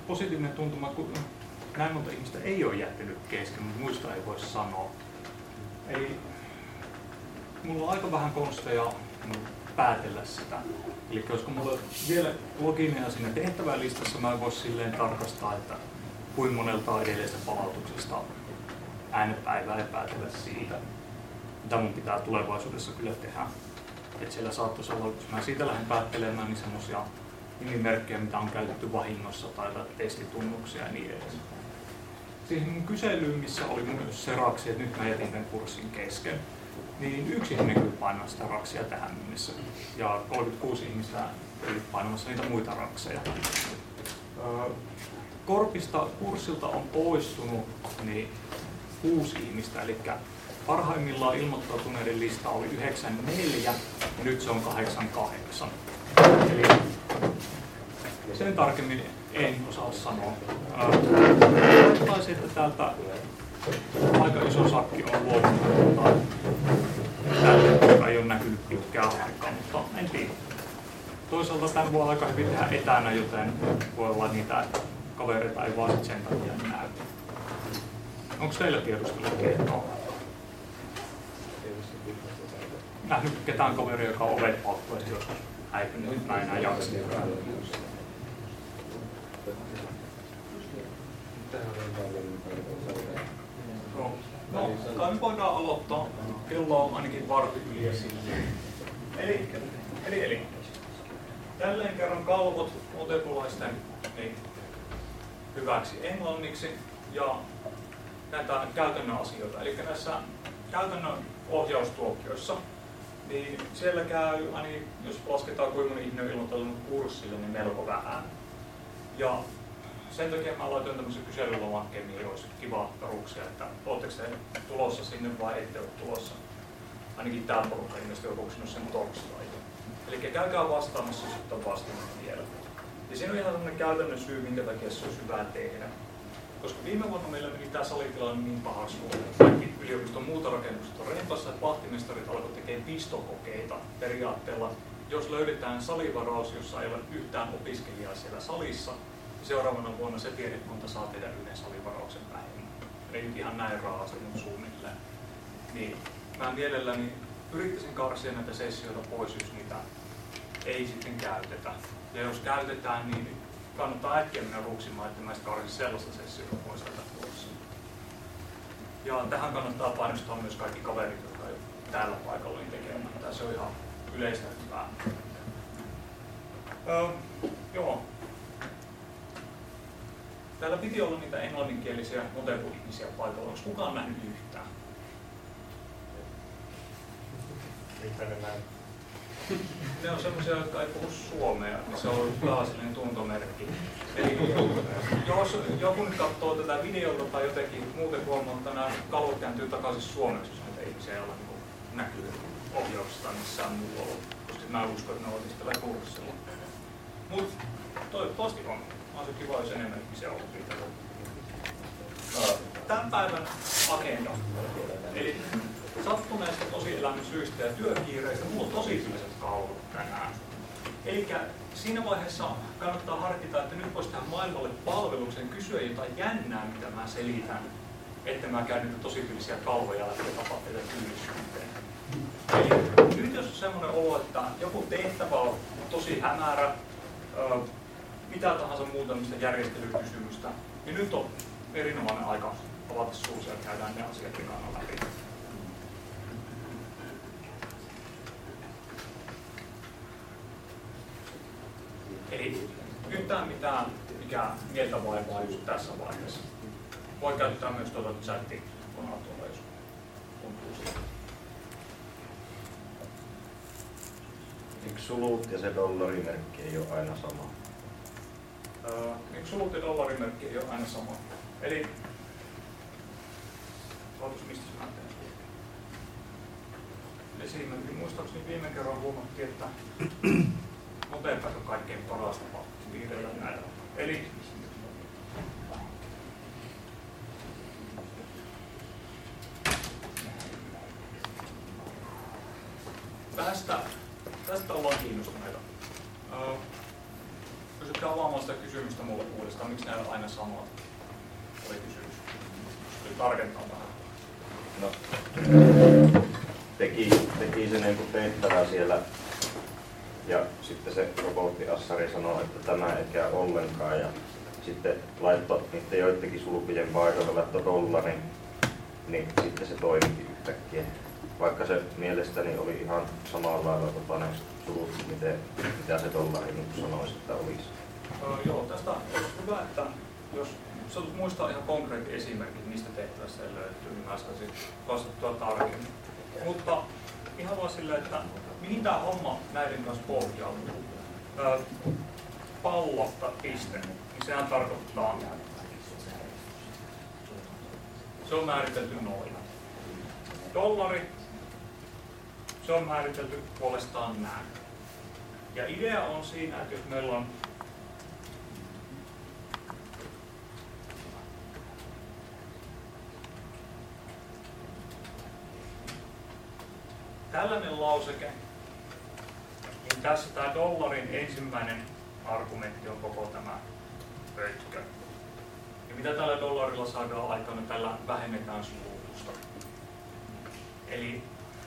positiivinen tuntuma, kun näin monta ihmistä ei ole jättänyt kesken, mutta muista ei voi sanoa. Eli mulla on aika vähän konsteja päätellä sitä. Eli koska mulla on vielä loginen siinä tehtävälistassa, mä en voi silleen tarkastaa, että kuinka monelta on edellisestä palautuksesta äänepäivää ja päätellä siitä, mitä mun pitää tulevaisuudessa kyllä tehdä. Että siellä saattaisi olla, jos mä siitä lähden päättelemään, niin semmosia nimimerkkejä, mitä on käytetty vahingossa tai testitunnuksia ja niin edes. Siihen mun kyselyyn, missä oli myös se raksi, että nyt mä jätin tämän kurssin kesken, niin yksi ihminen kyllä painaa sitä raksia tähän mennessä. Ja 36 ihmistä oli painamassa niitä muita rakseja. Korpista kurssilta on poistunut niin 6 ihmistä, eli parhaimmillaan ilmoittautuneiden lista oli 94 ja nyt se on 88. Eli sen tarkemmin en osaa sanoa. Taisi, että täältä aika iso sakki on luovuttu. Tällä ei ole näkynyt pitkään aikaa, mutta en tiedä. Toisaalta tämän voi aika hyvin tehdä etänä, joten voi olla niitä kavereita ei vaan sen takia näy. Onko teillä tiedustelutietoa? Nähnyt ketään kaveria, joka on ovet paukkuesti joskus häipynyt, nyt mä enää jaksa. No, kai me voidaan aloittaa. Kello on ainakin varti yli ja silleen. Eli. Jälleen kerran kalvot motepulaisten niin, hyväksi englanniksi ja näitä käytännön asioita. Eli näissä käytännön ohjaustuokioissa, niin siellä käy, ainakin jos lasketaan kuinka moni ihminen on ilmoittautunut kurssille, niin melko vähän. Ja sen takia mä laitoin tämmöisen kyselylomakkeen, mihin olisi kiva peruksia, että ootteko te tulossa sinne vai ette ole tulossa. Ainakin tää porukka ilmeisesti on ruksinut sen torstaina. Eli käykää vastaamassa, jos et ole vastannut vielä. Ja siinä on ihan tämmöinen käytännön syy, minkä takia se olisi hyvä tehdä. Koska viime vuonna meillä meni tää salitilanne niin pahaksi, kun kaikki yliopiston muuta rakennukset on rempassa, että vahtimestarit alkoivat tekemään pistokokeita periaatteella. Jos löydetään salivaraus, jossa ei ole yhtään opiskelijaa siellä salissa, seuraavana vuonna se tiedekunta saa tehdä yhden salivarauksen vähemmän. Eli nyt ihan näin raa'asti mun suunnilleen. Niin mä mielelläni yrittäisin karsia näitä sessioita pois, jos niitä ei sitten käytetä. Ja jos käytetään, niin kannattaa äkkiä mennä ruksimaan, että mä sitten karsin sellaista sessiota pois tätä kurssia. Ja tähän kannattaa painostaa myös kaikki kaverit, jotka ei ole täällä paikalla niin tekemään. Se on ihan yleistä hyvää. Joo. Täällä piti olla niitä englanninkielisiä motepu-ihmisiä paikalla. Onko kukaan nähnyt yhtään? Mitä ne näin? Ne on semmoisia, jotka ei puhu suomea, niin se on klaasillinen tuntomerkki. Eli jos joku nyt katsoo tätä videolta tai jotenkin muuten huomaa, että nämä kalvot kääntyy takaisin suomeksi, jos näitä ihmisiä ei ole näkyy ohjauksesta missään muualla. Koska mä uskon, että ne olisivat tällä kurssilla. Mutta toivottavasti on. On se kiva, jos enemmän ihmisiä oppii tätä. Tämän päivän agenda. Eli sattuneesta tosielämän syistä ja työkiireistä mulla on tosi tylsät kalvot tänään. Eli siinä vaiheessa kannattaa harkita, että nyt voisi tehdä maailmalle palveluksen, kysyä jotain jännää, mitä mä selitän, että mä käyn niitä tosi tylsiä kalvoja läpi ja tapaa teitä tyylisyyteen. Eli nyt jos on semmoinen olo, että joku tehtävä on tosi hämärä, mitä tahansa muuta järjestelykysymystä, niin nyt on erinomainen aika avata suusia ja käydään ne asiat ekana läpi. Eli yhtään mitään, mikä mieltä vaivaa just tässä vaiheessa. Voi käyttää myös tuota chat-ikonaa tuolla, jos tuntuu siitä. Eikö sulut ja se dollarimerkki ei ole aina sama? Eikö sulut ja dollarimerkki ei ole aina sama? Eli mistä mä teen sulut? Esimerkiksi muistaakseni viime kerran huomattiin, että nopeampi on kaikkein paras tapa piirrellä näitä. Eli tästä ollaan kiinnostuneita. Jos Pystytkö avaamaan sitä kysymystä mulle uudestaan? Miksi näillä aina samat? Oli kysymys. Pystytkö tarkentaa vähän? No, teki se niin kuin tehtävä siellä ja sitten se robottiassari sanoi, että tämä ei käy ollenkaan ja sitten laittoi niiden joidenkin sulkujen paikalle, laittoi dollarin, niin sitten se toimitti yhtäkkiä. Vaikka se mielestäni oli ihan samalla lailla ne sulut, mitä se dollari nyt sanoisi, että olisi. Joo, tästä olisi hyvä, että jos sä muistaa ihan konkreettinen esimerkki, mistä tehtävässä ei löytyy, niin mä saisin vastattua tarkemmin. Mutta ihan vaan silleen, että mihin tämä homma näiden kanssa pohjautuu? Pallotta piste, niin sehän tarkoittaa, se on määritelty noin. Dollari, se on määritelty puolestaan näin. Ja idea on siinä, että jos meillä on tällainen lauseke, niin tässä tämä dollarin ensimmäinen argumentti on koko tämä pöytkö. Ja mitä tällä dollarilla saadaan aikaan, niin tällä vähennetään sulutusta. Eli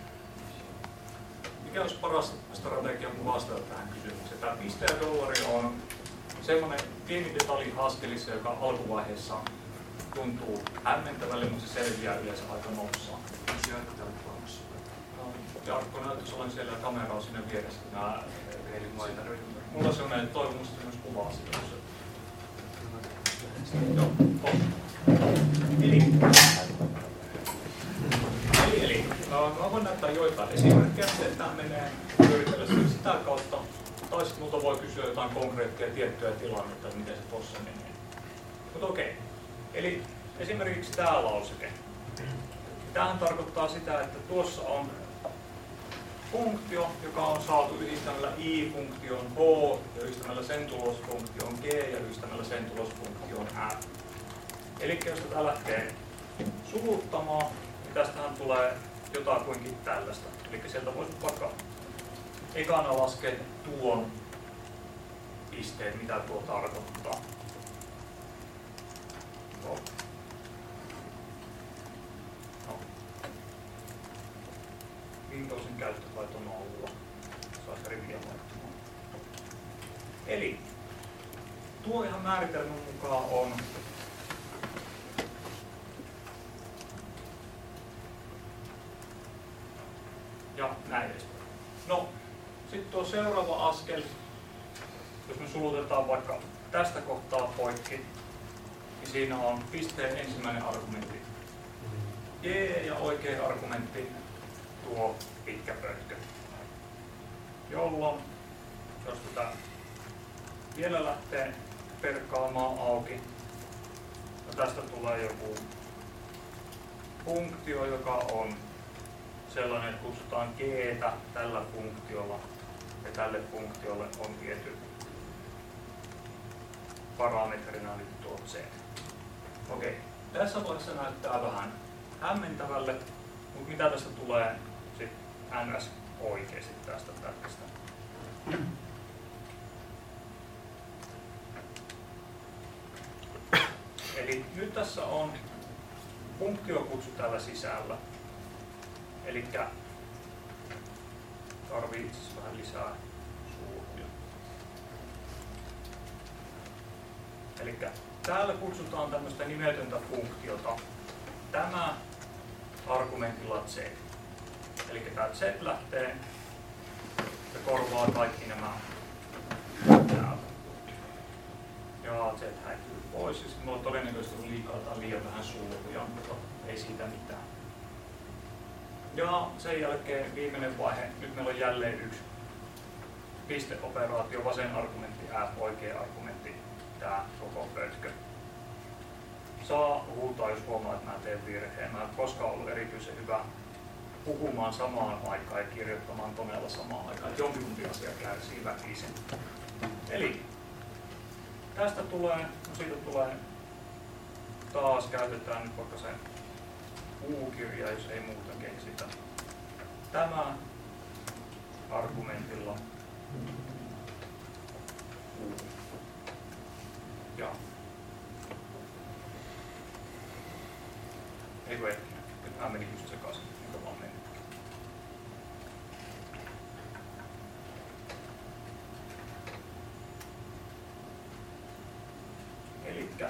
mikä olisi paras strategia vastata tähän kysymykseen? Tämä piste ja dollari on semmoinen pieni detalji haskelissa, joka alkuvaiheessa tuntuu hämmentävälle, mutta se selviää yleensä aika nopsaan. Jarkko näyttäisi olen siellä kameraa sinne vieressä. Mulla on sellainen toivomus, että myös kuvaa sitä. Joo, Eli mä voin näyttää joitain esimerkkejä, että tämä menee pyöritellä sitä kautta. Tai sitten multa voi kysyä jotain konkreettia tiettyä tilannetta, että miten se tuossa menee. Mutta okei. Eli esimerkiksi tämä lauseke. Tämähän tarkoittaa sitä, että tuossa on funktio, joka on saatu yhdistämällä i-funktion h ja yhdistämällä sen tulosfunktion g ja yhdistämällä sen tulosfunktion f. Eli jos tätä lähtee suluttamaan, niin tästähän tulee jotakuinkin tällaista. Eli sieltä voisi vaikka ekana laskea tuon pisteen, mitä tuo tarkoittaa. No. Windowsin käyttötaito 0. Saisi riviä vaihtumaan. Eli tuo ihan määritelmän mukaan on ja näin edespäin. No, sitten tuo seuraava askel, jos me sulutetaan vaikka tästä kohtaa poikki, niin siinä on pisteen ensimmäinen argumentti G ja oikea argumentti tuo pitkä pötkö, jolloin jos tätä vielä lähtee perkaamaan auki, no tästä tulee joku funktio, joka on sellainen, että kutsutaan g-tä tällä funktiolla ja tälle funktiolle on tietty parametrina nyt tuo z. Okei, tässä vaiheessa näyttää vähän hämmentävälle, mutta mitä tästä tulee sitten ns. Oikeasti tästä pätkästä? Eli nyt tässä on funktiokutsu täällä sisällä. Eli tarvii itse asiassa vähän lisää sulkuja. Eli täällä kutsutaan tämmöistä nimetöntä funktiota. Tämä argumentilla z. Eli tämä z lähtee ja korvaa kaikki nämä täältä. Ja z häipyy pois. Ja sitten mulla on todennäköisesti liikaa tai liian vähän sulkuja, mutta ei siitä mitään. Ja sen jälkeen viimeinen vaihe, nyt meillä on jälleen yksi pisteoperaatio, vasen argumentti f, oikea argumentti, tämä koko pötkö. Saa huutaa, jos huomaa, että mä teen virheen. Mä en koskaan ollut erityisen hyvä puhumaan samaan aikaan ja kirjoittamaan koneella samaan aikaan. Jompikumpi asia kärsii väkisin. Eli tästä tulee, no siitä tulee taas, käytetään nyt vaikka sen U-kirja, jos ei muuta keksitä. Tämä argumentilla U. Ja eiku hetki, nyt mä menin just sekaisin, mikä vaan meni. Elikkä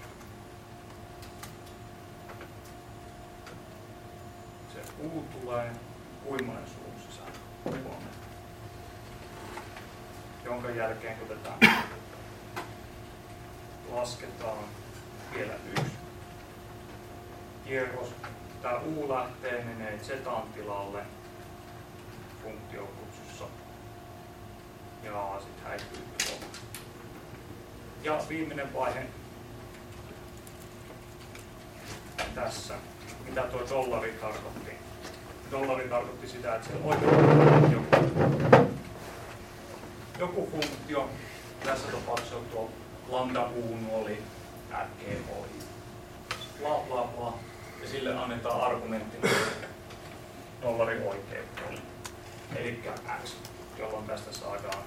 se U tulee uimainen suun sisään, jonka jälkeen kun tätä lasketaan vielä yksi kierros, tämä U lähtee, menee zetan tilalle funktiokutsussa ja sitten häipyy tuolla. Ja viimeinen vaihe tässä, mitä tuo dollari tarkoitti. Dollari tarkoitti sitä, että siellä oikein joku funktio, tässä tapauksessa tuo lambda U oli RGHI, bla bla bla, ja sille annetaan argumentti dollari oikeuteen, eli x, jolloin tästä saadaan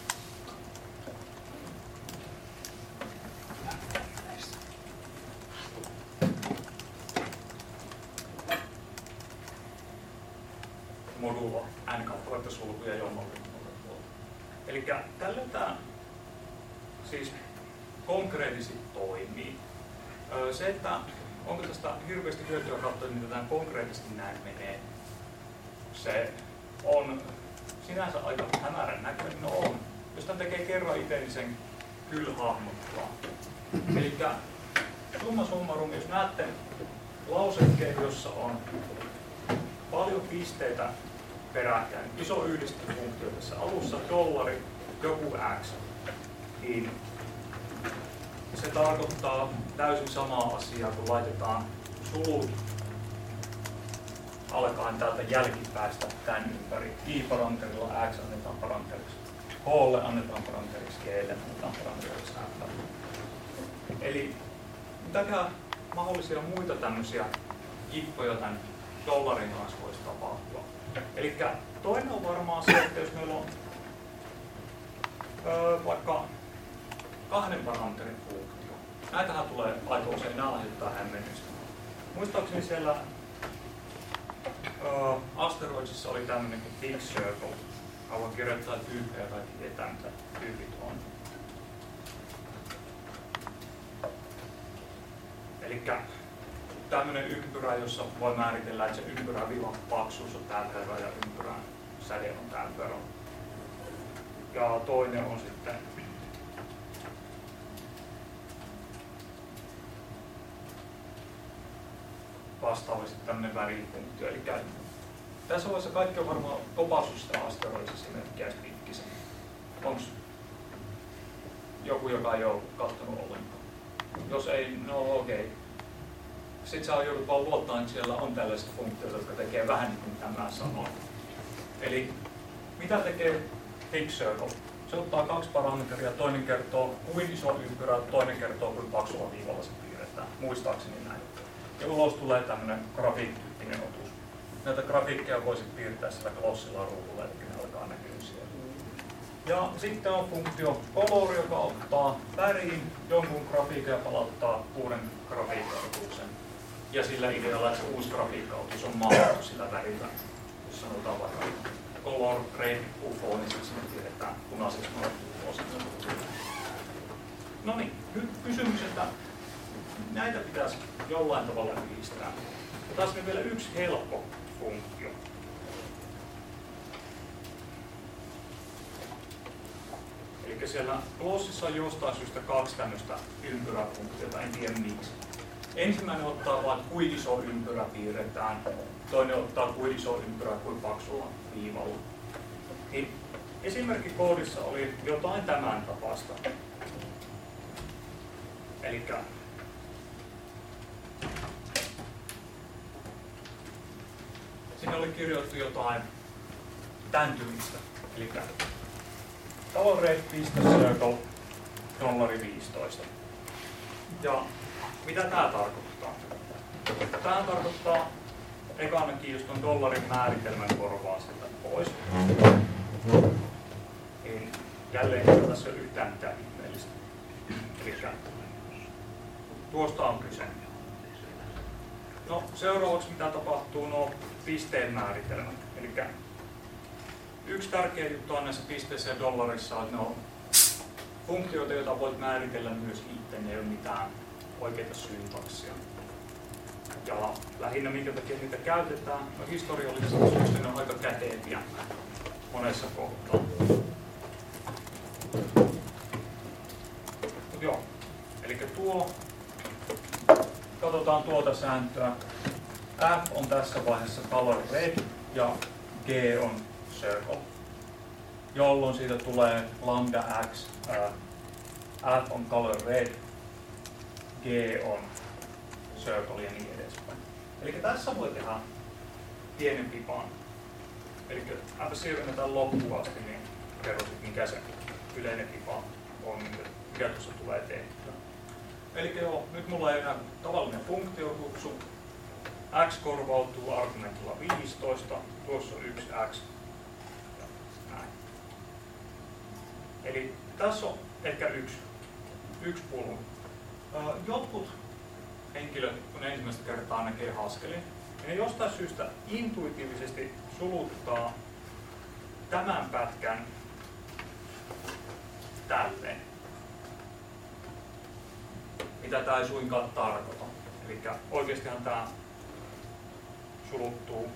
modulo n kappaletta sulkuja jommalle puolelle. Eli tällä tämä siis konkreettisesti toimii. Se, että onko tästä hirveästi hyötyä katsoa, mitä tämä konkreettisesti näin menee, se on sinänsä aika hämärän näköinen. No on. Jos tämän tekee kerran itse, niin sen kyllä hahmottaa. Eli summa summarum, jos näette lausekkeen, jossa on paljon pisteitä peräkkäin, iso yhdistelmäfunktio tässä alussa, dollari, joku x, niin se tarkoittaa täysin samaa asiaa, kun laitetaan sulut alkaen täältä jälkipäästä tämän ympäri. I-paranterilla x annetaan paranteriksi, H:lle annetaan paranteriksi, G:lle annetaan paranteriksi F. Eli mitäkään mahdollisia muita tämmöisiä jippoja tämän dollarin kanssa voisi tapahtua. Eli toinen on varmaan se, että jos meillä on vaikka kahden paranterin funktio. Näitähän tulee aika usein, nämä aiheuttaa hämmennystä. Muistaakseni siellä Asteroidsissa oli tämmöinen kuin Big Circle. Haluan kirjoittaa tyyppejä ja kaikki tietää, mitä tyypit on. Elikkä tämmöinen ympyrä, jossa voi määritellä, että se ympyrän viivan paksuus on tämän verran ja ympyrän säde on tämän verran. Ja toinen on sitten vastaavasti tämmöinen värifunktio. Eli tässä vaiheessa kaikki on varmaan opassu sitä asteroidisesimerkkiä pikkisen. Onko joku, joka ei ole katsonut ollenkaan? Jos ei, no okei. Sitten sä joudut vaan luottaa, että siellä on tällaiset funktioita, jotka tekee vähän niin kuin tämä sanoo. Eli mitä tekee Big Circle? Se ottaa kaksi parametria, toinen kertoo kuin iso ympyrä, toinen kertoo kuin paksulla viivalla se piirretään. Muistaakseni näin. Ja ulos tulee tämmöinen grafiiktyyppinen otus. Näitä grafiikkeja voisi piirtää sillä glossilla ruudulla, eli ne alkaa näkyä siellä. Ja sitten on funktio color, joka ottaa väriin jonkun grafiikan ja palauttaa uuden grafiikkaotuksen. Ja sillä idealla, että se uusi grafiikkaotus on maalattu sillä värillä. Jos sanotaan vaikka color red UFO, niin sitten sinne tiedetään punaiseksi maalattu UFO. No niin, nyt kysymys, että näitä pitäisi jollain tavalla yhdistää. Ja taas on vielä yksi helppo funktio. Eli siellä glossissa on jostain syystä kaksi tämmöistä ympyräfunktiota, en tiedä miksi. Ensimmäinen ottaa vain kuin iso ympyrä piirretään, toinen ottaa kuin iso ympyrä kuin paksulla viivalla. Niin esimerkkikoodissa oli jotain tämän tapaista. Elikkä siinä oli kirjoitettu jotain tämän tyylistä. Eli $red.circle $15. Ja mitä tämä tarkoittaa? Tämä tarkoittaa ekanakin, jos tuon dollarin määritelmän korvaa sieltä pois. Niin jälleen ei tässä ole yhtään mitään ihmeellistä. Eli tuosta on kyse. No, seuraavaksi mitä tapahtuu, no pisteen määritelmät. Eli yksi tärkeä juttu on näissä pisteissä ja dollarissa, että ne on funktioita, joita voit määritellä myös itse, ne ei ole mitään oikeita syntaksia. Ja lähinnä minkä takia niitä käytetään, no historiallisesti syystä ne on aika käteviä monessa kohtaa. Mut joo, eli katsotaan tuota sääntöä. F on tässä vaiheessa color red ja G on circle, jolloin siitä tulee lambda x, F on color red, G on circle ja niin edespäin. Eli tässä voi tehdä pienen pipan. Eli F siirretään loppuun asti, niin kerrosit mikä se yleinen pipa on, mikä tuossa tulee tehtyä. Eli joo, nyt mulla ei enää tavallinen funktiokutsu. X korvautuu argumentilla 15, tuossa on 1x. Näin. Eli tässä on ehkä yksi pulma. Jotkut henkilöt, kun ensimmäistä kertaa näkee Haskellin, niin ne jostain syystä intuitiivisesti suluttaa tämän pätkän tälleen. Mitä tämä ei suinkaan tarkoita. Eli oikeastihan tämä suluttuu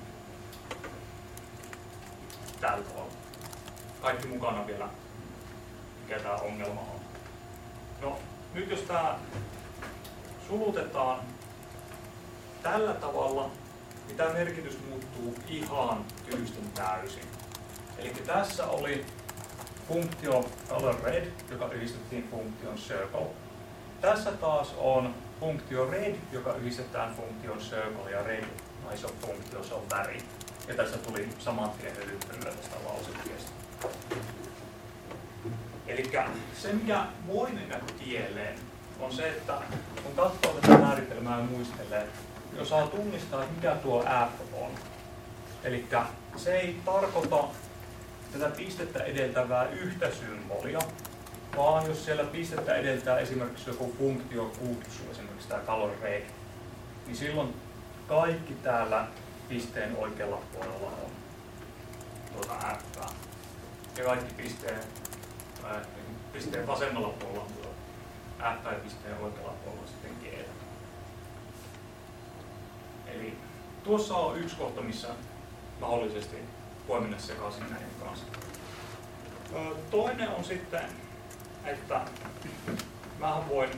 tällä tavalla. Kaikki mukana vielä, mikä tämä ongelma on. No, nyt jos tämä sulutetaan tällä tavalla, niin tämä merkitys muuttuu ihan tyystin täysin. Eli tässä oli funktio color red, joka yhdistettiin funktion circle. Tässä taas on funktio red, joka yhdistetään funktion circle, ja red iso funktio, se on väri. Ja tässä tuli saman tien hölynpölyä tästä lausekkeesta. Eli se, mikä voi mennä pieleen, on se, että kun katsoo tätä määritelmää ja muistelee, jos saa tunnistaa, mikä tuo F on. Eli se ei tarkoita tätä pistettä edeltävää yhtä symbolia, vaan jos siellä pistettä edeltää esimerkiksi joku funktiokutsu, esimerkiksi tämä color red, niin silloin kaikki täällä pisteen oikealla puolella on tuota F. Ja kaikki pisteen vasemmalla puolella on F ja pisteen oikealla puolella sitten G. Eli tuossa on yksi kohta, missä mahdollisesti voi mennä sekaisin näiden kanssa. Toinen on sitten, että mähän voin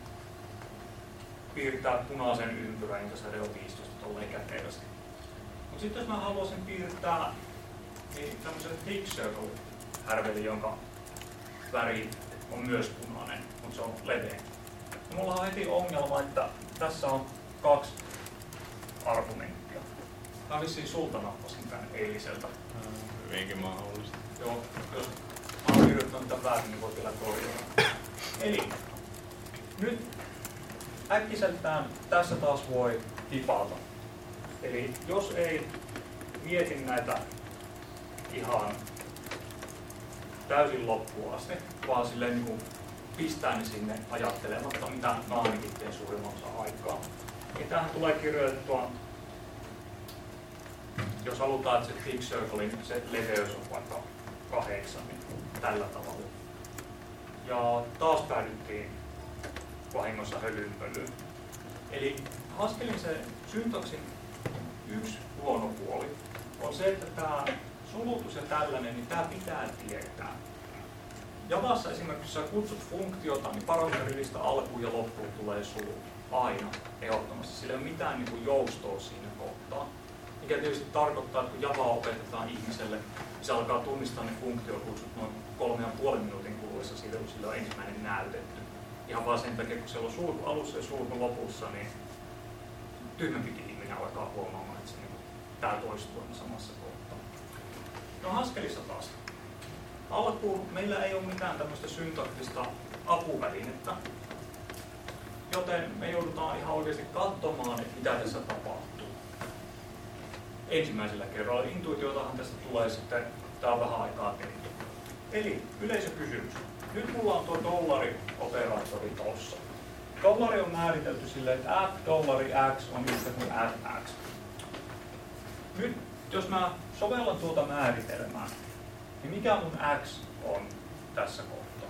piirtää punaisen ympyrän, jonka säde on 15 tolleen kätevästi. Mutta sitten jos mä haluaisin piirtää niin tämmöisen thick circle härveli, jonka väri on myös punainen, mutta se on leveä. Ja mulla on heti ongelma, että tässä on 2 argumenttia. Tämä on vissiin sulta nappasin tämän eiliseltä. Hyvinkin mahdollista. Joo, jos mä oon kirjoittanut tämän väärin, niin voi vielä korjata. Eli nyt äkkiseltään tässä taas voi tipata. Eli jos ei mieti näitä ihan täysin loppuun asti, vaan silleen niin kuin pistää ne sinne ajattelematta, mitä mä ainakin teen suurimman osa aikaa. Niin tähän tulee kirjoitettua, jos halutaan, että se thick circle, niin se leveys on vaikka 8, niin tällä tavalla. Ja taas päädyttiin vahingossa hölynpölyyn. Eli Haskellin se syntaksin yksi huono puoli on se, että tämä sulutus ja tällainen, niin tämä pitää tietää. Javassa esimerkiksi, jos sä kutsut funktiota, niin parametrivistä alkuun ja loppuun tulee sulut. Aina, ehdottomasti. Sillä ei ole mitään niin kuin joustoa siinä kohtaa. Mikä tietysti tarkoittaa, että kun Javaa opetetaan ihmiselle, niin se alkaa tunnistaa ne funktiokutsut noin 3,5 minuutin kuluessa siitä, kun sillä on ensimmäinen näytetty. Ihan vaan sen takia, kun siellä on sulku alussa ja sulku lopussa, niin tyhmempikin ihminen alkaa huomaamaan, että se, niin tämä toistuu samassa kohtaa. No Haskellissa taas. Alkuun meillä ei ole mitään tämmöistä syntaktista apuvälinettä, joten me joudutaan ihan oikeasti katsomaan, että mitä tässä tapahtuu. Ensimmäisellä kerralla intuitiotahan tästä tulee sitten, tämä on vähän aikaa tehty. Eli yleisökysymys. nyt mulla on tuo dollari-operaattori tossa. Dollari on määritelty silleen, että $dollari X on yhtä kuin $X. Nyt jos mä sovellan tuota määritelmää, niin mikä mun X on tässä kohtaa?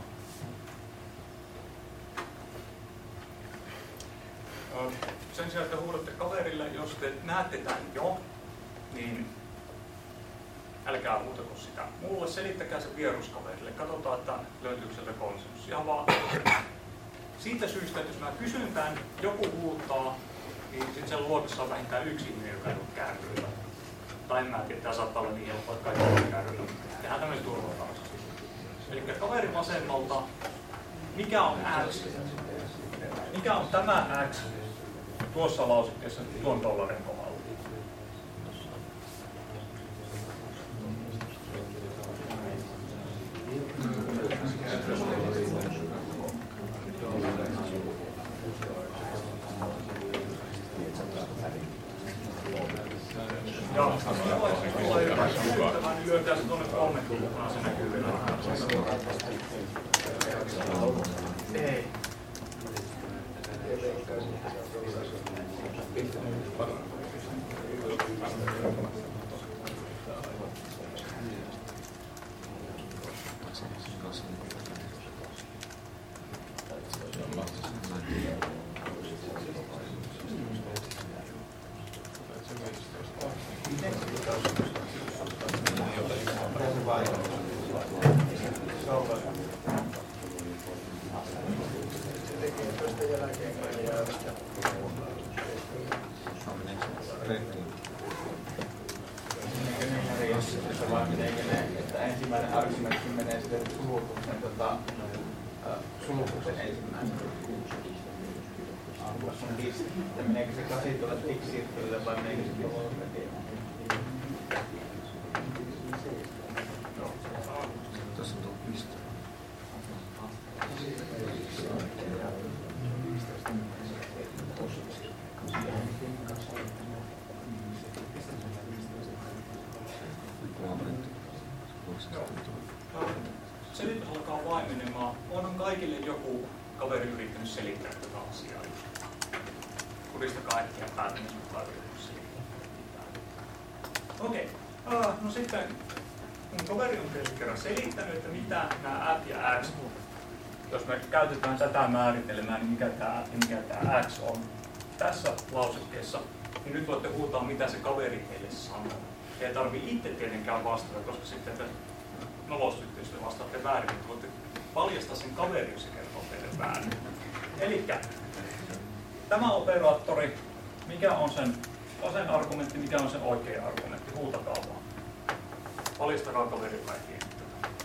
Sen sijaan, että huudatte kaverille, jos te näette tämän jo, niin älkää huutako sitä. Mulle selittäkää se vieruskaverille. Katsotaan, että löytyykö sieltä konsensus. Ihan vaan siitä syystä, että jos mä kysyn tämän, joku huutaa, niin sitten sen luokassa on vähintään yksi ihminen, joka ei ole kärryillä. Tai en mä tiedä, tämä saattaa olla niin helppoa, että kaikki on kärryillä. Tehdään tämmöisen turvatarkastus. Eli kaveri vasemmalta, mikä on X? Mikä on tämä X tuossa lausekkeessa tuon dollarin kohdalla? Ja niin lyöntää se tuonne kommenttiin, se näkyy vielä. Ei. Ensimmäinen argumentti menee sitten sulukuksen ensimmäisen. Meneekö se 8 tuolle tiksirkkylle vai meneekö se tuolle? Tässä on tuo piste. Selitys alkaa vaimenemaan. Onhan kaikille joku kaveri yrittänyt selittää tätä asiaa. Kuristakaa äkkiä päätä, jos kaveri yrittänyt selittää. Okei. No sitten, kun kaveri on kerran selittänyt, että mitä nämä F ja X, jos me käytetään tätä määritelmää, niin mikä tämä F ja mikä tämä X on tässä lausekkeessa, niin nyt voitte huutaa, mitä se kaveri teille sanoo. Te ei tarvitse itse tietenkään vastata, koska sitten te nolostytte, jos te vastaatte väärin, niin voitte paljastaa sen kaverin, jos se kertoo teille väärin. Elikkä tämä operaattori, mikä on sen vasen argumentti, mikä on sen oikea argumentti, huutakaa vaan. Paljastakaa kaveri, joka ei tiedä tätä.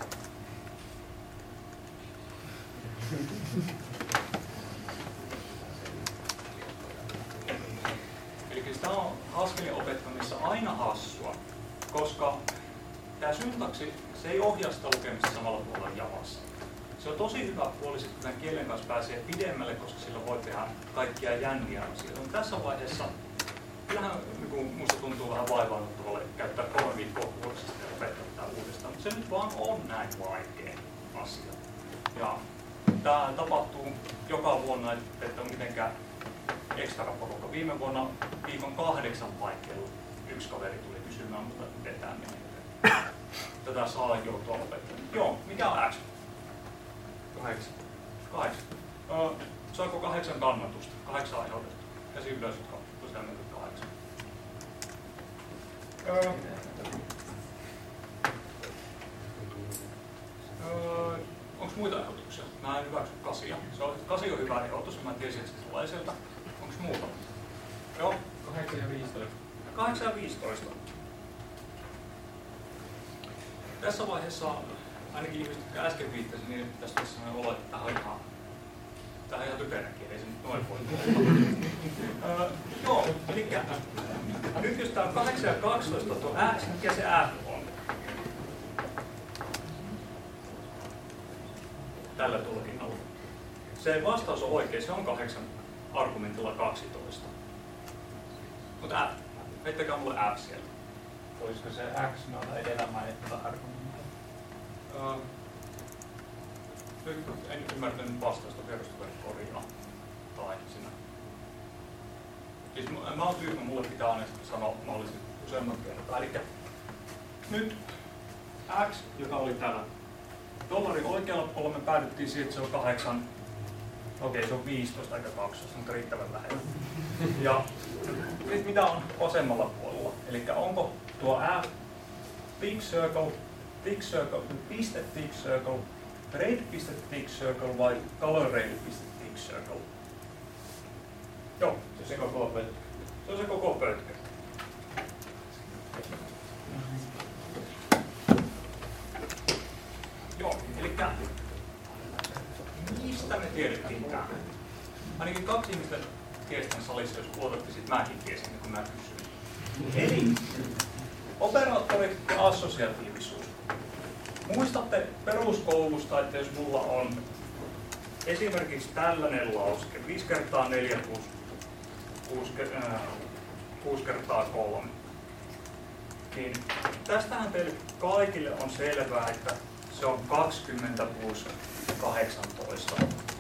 Eli tämä on Haskellin opettamissa aina hassua, koska tämä syntaksi se ei ohjaa sitä lukemista samalla puolella Javassa. Se on tosi hyvä puoli, kun tämän kielen kanssa pääsee pidemmälle, koska sillä voi tehdä kaikkia jänniä asioita. Mutta tässä vaiheessa kyllähän niin minusta tuntuu vähän vaivaannuttavalle käyttää 3 viikkoa kurssista ja opettaa tämä uudestaan, mutta se nyt vaan on näin vaikea asia. Ja tämä tapahtuu joka vuonna, että on mitenkään ekstra porukka. Viime vuonna viikon 8 paikkeilla yksi kaveri tuli kysymään, mutta vetää menee. Tätä saa joutua opettamaan. Joo, mikä on X? 8. Saako 8 kannatusta? 8 aiheutettu. Käsi ylös, jotka on sitä mieltä 8. Onko muita ehdotuksia? Mä en hyväksy 8. 8 on hyvä ehdotus, ja mä tiesin, että se tulee sieltä. Onko muuta? Joo. 8 ja 15. 8 ja 15. Tässä vaiheessa ainakin ihmiset, jotka äsken viittasin, niin pitäisi olla sellainen olo, että tähän on ihan typerä kieli, ei se nyt noin voi olla. Joo, eli nyt jos tämä on 8 ja 12 tuo X, mikä se F on? Tällä tulkinnalla. Se vastaus on oikein, se on 8 argumentilla 12. Mutta F, heittäkää mulle F siellä. Voisiko se X noilla edellä mainittava argumentti? nyt en ymmärtänyt vastausta verkostoverkko-Riina tai sinä. Siis mä oon tyhmä, mulle pitää aina sanoa mahdollisesti useamman kertaa. Eli nyt X, joka oli täällä dollarin oikealla puolella, me päädyttiin siihen, että se on 8. Okei, se on 15 eikä 12, mutta riittävän lähellä. Ja nyt mitä on vasemmalla puolella? Eli onko tuo F thick circle, piste thick circle, rate piste thick circle vai color rate piste thick circle? Joo. Se on se koko pötkä. Se on se koko pötkä. Joo, elikkä mistä me tiedettiinkään? Ainakin 2 ihmistä tiesi tämän salissa, jos luotatte, sit mäkin tiesin, kun mä kysyin. Eli operaattorit ja assosiatiivisuus. Muistatte peruskoulusta, että jos mulla on esimerkiksi tällainen lauseke, 5 kertaa 4 6 kertaa 3, niin tästähän teille kaikille on selvää, että se on 20 plus 18.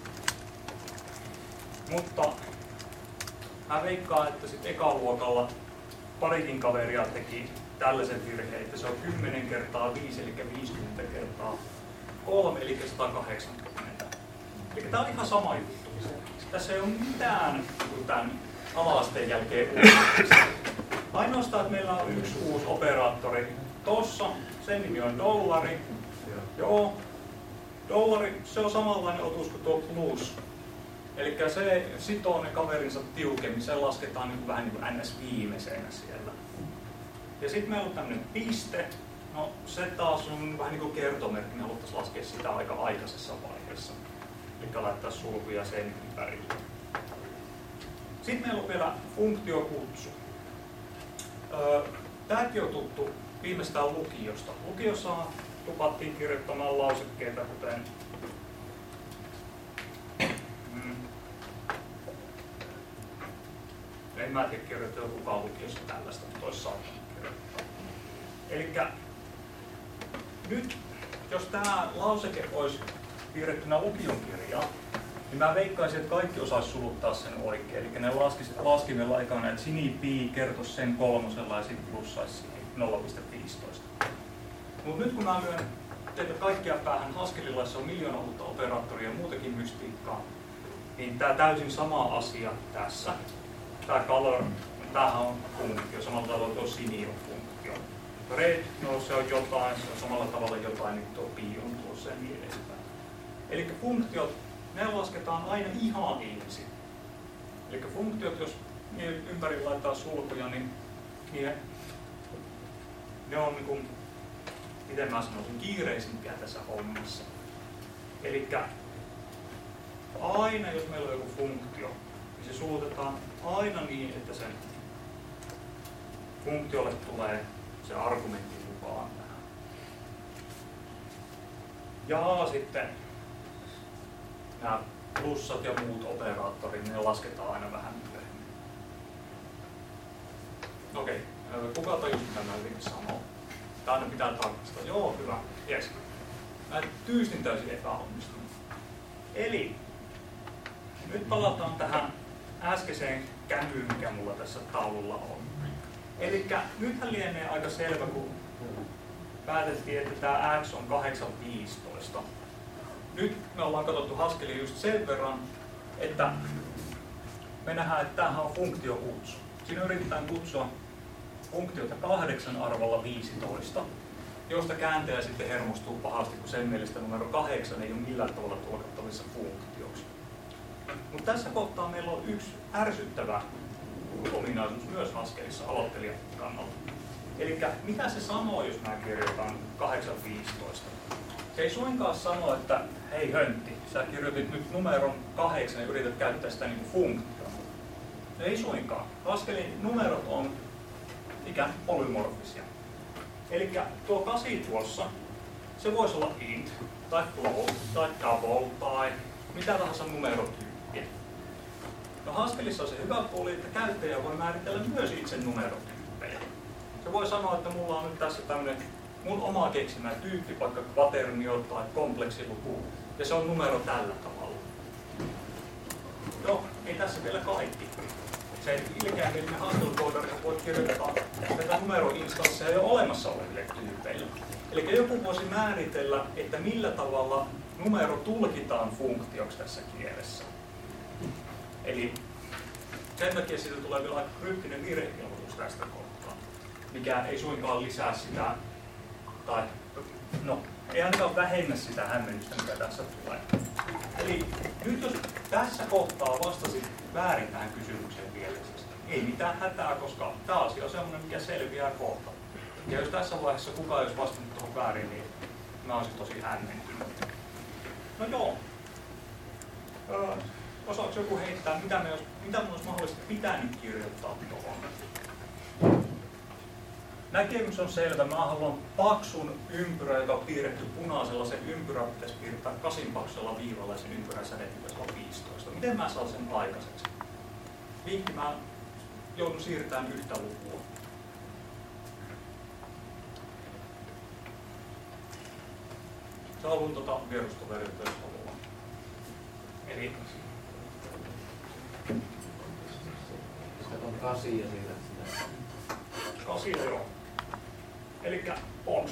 Mutta mä veikkaan, että sitten ekaluokalla parikin kaveria teki tällaisen virheen, että se on 10 kertaa 5, eli 50 kertaa 3, eli 180. Eli tää on ihan sama juttu. Tässä ei ole mitään tämän ala-asteen jälkeen uudistamista. Ainoastaan, että meillä on yksi uusi operaattori tossa, sen nimi on dollari. Joo, dollari, se on samanlainen otus kuin tuo plus. Eli se sitoo ne kaverinsa tiukemmin, se lasketaan niin vähän niin kuin ns. Viimeisenä siellä. Ja sitten meillä on tämmöinen piste, no se taas on vähän niin kuin kertomerkki, me haluttaisiin laskea sitä aika aikaisessa vaiheessa. Eli laittaa sulkuja sen ympärille. Sitten meillä on vielä funktiokutsu. Tämäkin on tuttu viimeistään lukiosta. Lukiossa tupattiin kirjoittamaan lausekkeita, kuten en mä tiedä kirjoittaa kukaan lukiossa tällaista, mutta olisi saattanut kirjoittaa. Elikkä nyt, jos tämä lauseke olisi piirrettynä lukion kirjaan, niin mä veikkaisin, että kaikki osaisi suluttaa sen oikein. Eli ne laskimella aikana, että sinipi kertoisi sen 3 ja sitten plussaisi siihen 0,15. Mutta nyt kun mä lyön teitä kaikkia päähän, Haskellilla on miljoona uutta operaattoria ja muutakin mystiikkaa, niin tää täysin sama asia tässä. Tää color, tämähän on funktio, samalla tavalla tuo sini on funktio. Red, no se on jotain, se on samalla tavalla jotain, niin tuo pi on tuossa ja niin edespäin. Eli funktiot, ne lasketaan aina ihan ensin. Eli funktiot, jos niiden ympärillä laittaa sulkuja, niin ne on niin kuin, miten mä sanoisin, kiireisimpiä tässä hommassa. Eli aina jos meillä on joku funktio, niin se sulutetaan aina niin, että sen funktiolle tulee se argumentti mukaan tähän. Ja sitten nämä plussat ja muut operaattorit, ne lasketaan aina vähän myöhemmin. Okei, kuka tajusi mitä mä yritin sanoa? Tää aina pitää tarkistaa. Joo, hyvä. Jes. Mä tyystin täysin epäonnistunut. Eli nyt palataan tähän äskeiseen kävyyn, mikä mulla tässä taululla on. Elikkä nythän lienee aika selvä, kun päätettiin, että tämä x on 8,15. Nyt me ollaan katsottu Haskellia just sen verran, että me nähdään, että tämähän on funktiokutsu. Siinä yritetään kutsua funktiota 8 arvolla 15, josta kääntäjä sitten hermostuu pahasti, kun sen mielestä numero 8 ei ole millään tavalla tulkattavissa funktioksi. Mutta tässä kohtaa meillä on yksi ärsyttävä ominaisuus myös Haskellissa aloittelijan kannalta. Eli mitä se sanoo, jos mä kirjoitan 8,15? Se ei suinkaan sano, että hei höntti, sä kirjoitit nyt numeron 8 ja yrität käyttää sitä niin kuin funktiota. Ei suinkaan. Haskellin numerot on ikään polymorfisia. Eli tuo 8 tuossa, se voisi olla int, tai float, tai double, tai mitä tahansa numerotyyppiä. No Haskellissa on se hyvä puoli, että käyttäjä voi määritellä myös itse numerotyyppejä. Se voi sanoa, että mulla on nyt tässä tämmöinen mun oma keksimä tyyppi, vaikka kvaternio tai kompleksiluku ja se on numero tällä tavalla. No, ei tässä vielä kaikki. Se ilkeäminen Haskell-koodarissa voi kirjoittaa tätä numeroinstanssia jo olemassa oleville tyypeille. Eli joku voisi määritellä, että millä tavalla numero tulkitaan funktioksi tässä kielessä. Eli sen takia siitä tulee vielä aika kryptinen virheilmoitus tästä kohtaa, mikä ei suinkaan lisää sitä, tai no, ei ainakaan vähennä sitä hämmennystä, mikä tässä tulee. Eli nyt jos tässä kohtaa vastasit väärin tähän kysymykseen mielestäsi, ei mitään hätää, koska tämä asia on sellainen, mikä selviää kohta. Ja jos tässä vaiheessa kukaan olisi vastannut tuohon väärin, niin mä olisin tosi hämmentynyt. No joo. Osaako joku heittää, mitä mun olisi mahdollisesti pitänyt kirjoittaa tuohon? Näkemys on selvä. Mä haluan paksun ympyrän, joka on piirretty punaisella. Se ympyrä pitäisi piirtää 8 paksuisella viivalla ja sen ympyrän säde pitäisi olla 15. Miten mä saan sen aikaiseksi? Vinkki, mä joudun siirtämään yhtä lukua. Sä haluan vierustoverilta, jos haluan. Eli on 8 ja siitä. 8 joo. Elikkä box.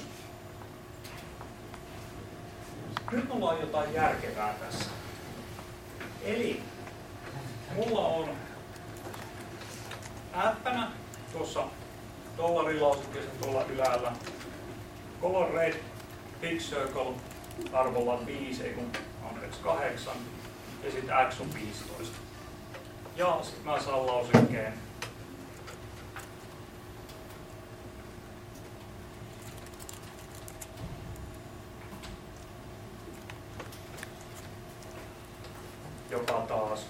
Nyt mulla on jotain järkevää tässä. Eli mulla on äppänä tuossa $-lausekkeessa tuolla ylällä color red big circle arvolla 5, ei kun anteeksi 8 ja sitten x on 15. Ja sitten mä saan lausekkeen joka taas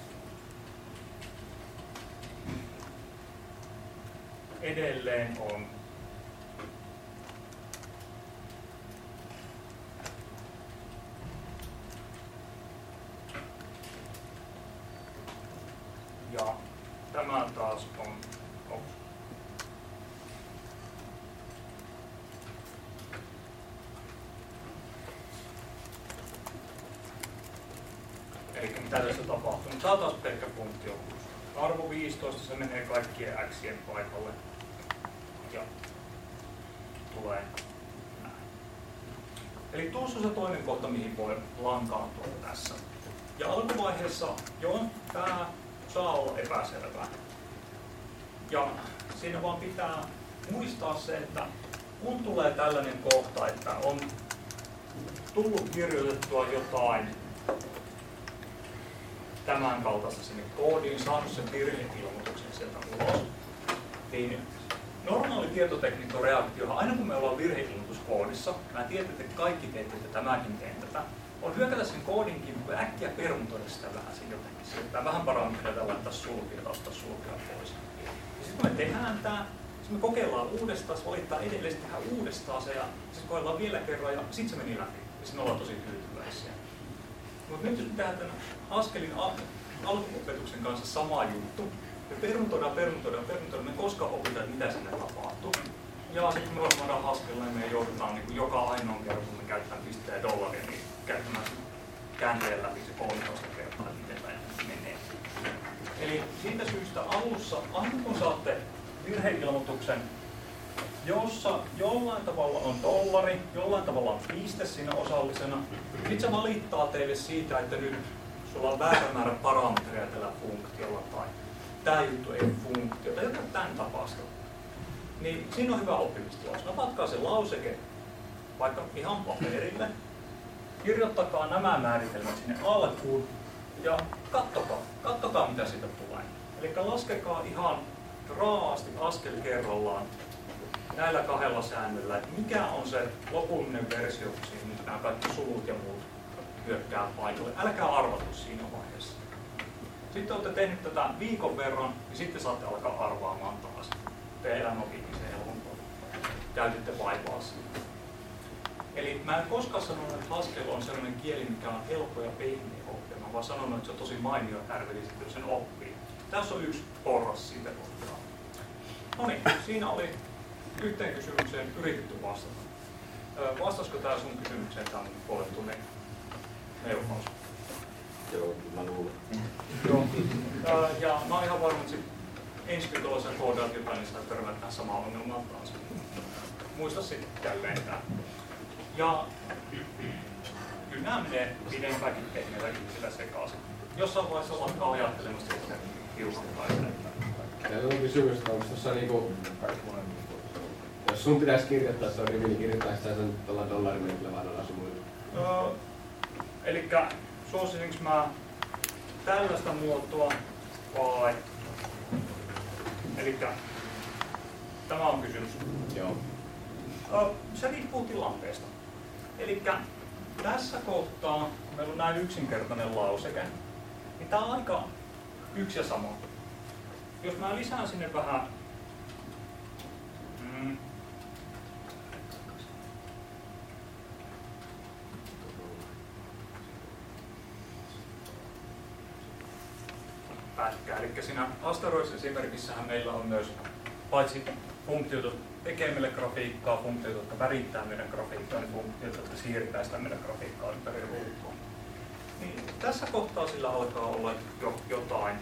edelleen on ja tämä taas on eli mitä tässä tapahtuu? Tämä on taas pelkkä funktiokuus. Arvo 15, se menee kaikkien xien paikalle ja tulee näin. Eli tuossa on se toinen kohta, mihin voi lankaantua tässä. Ja alkuvaiheessa tämä saa olla epäselvää. Ja siinä vaan pitää muistaa se, että kun tulee tällainen kohta, että on tullut kirjoitettua jotain tämän kaltaista sinne koodiin, saanut sen virheilmoituksen sieltä ulos, niin normaali tietotekniikan reaktiohan, aina kun me ollaan virheilmoituskoodissa, mä tiedän, että kaikki teette, että tämäkin teen tätä, on hyökätä sen koodinkin äkkiä permutoida sitä vähän siinä jotenkin. Siirtää vähän parametreita, laittaa sulkia tai ottaa sulkia pois. Ja sitten kun me tehdään tämä, sitten me kokeillaan uudestaan, se valittaa edelleen, sitten tehdään uudestaan se ja sitten kokeillaan vielä kerran ja sitten se meni läpi. Ja sitten me ollaan tosi tyytyväisiä. Mutta nyt jos me tehdään tämän Haskellin alkuopetuksen kanssa sama juttu, me permutoidaan, me ei koskaan opita, että mitä siinä tapahtuu. Ja sitten kun me luodaan Haskellilla, niin me joudutaan niin joka ainoan kerran, kun me käytetään pisteen ja dollaria, niin käyttämään käänteen läpi se 13 kertaa, että miten tämä menee. Eli siitä syystä alussa, aina kun saatte virheilmoituksen, jossa jollain tavalla on dollari, jollain tavalla on piste siinä osallisena, sitten se valittaa teille siitä, että nyt sulla on väärä määrä parametreja tällä funktiolla tai tämä juttu ei ole funktio tai jotain tämän tapaista. Niin siinä on hyvä oppimistulos. Napatkaa se lauseke vaikka ihan paperille, kirjoittakaa nämä määritelmät sinne alkuun ja kattokaa mitä siitä tulee. Eli laskekaa ihan raaasti askel kerrallaan näillä 2 säännöllä, että mikä on se lopullinen versio, kun nämä kaikki sulut ja muut hyökkää paikalle. Älkää arvatu siinä vaiheessa. Sitten olette tehneet tätä viikon verran, niin sitten saatte alkaa arvaamaan taas. Teidän elämä on pikkuisen helpompaa. Käytitte vaivaa siitä. Eli mä en koskaan sanonut, että Haskell on sellainen kieli, mikä on helppo ja pehmeä oppia. Mä vaan sanonut, että se on tosi mainio ja ärvellistä, jos sen oppii. Tässä on yksi porras siitä kohtaa. No niin, siinä oli yhteen kysymykseen yritetty vastata. Vastasiko tämä sun kysymykseen tämän puolen tunnin? neuvaus. Joo, mä luulen. Joo. Ja mä oon ihan varma, että ensi kertaa sä koodaat jotain, niin sä törmät tähän samaan ongelmaan taas. Muista sitten tälleen tää. Ja kyllä nämä menee pidempäänkin pehmeälläkin sillä sekaisin. Jossain vaiheessa lakkaa ajattelemasta sitten hiukan tai sitä. Teillä on kysymys, että onko tuossa niinku, jos sun pitäisi kirjoittaa se rivi, niin kirjoittaisi sä sen tuolla dollarimerkillä sumuilla? Elikkä suosisinko mä tällaista muotoa vai? Elikkä tämä on kysymys. Joo. Se riippuu tilanteesta. Elikkä tässä kohtaa, kun meillä on näin yksinkertainen lauseke, niin tää on aika yksi ja sama. Jos mä lisään sinne vähän pätkää. Eli siinä asteroids-esimerkissähän meillä on myös paitsi funktioita tekee meille grafiikkaa, funktioita, jotka värittää meidän grafiikkaa, niin funktioita, jotka siirtää sitä meidän grafiikkaa ympäri ruutua. Niin tässä kohtaa sillä alkaa olla jo jotain.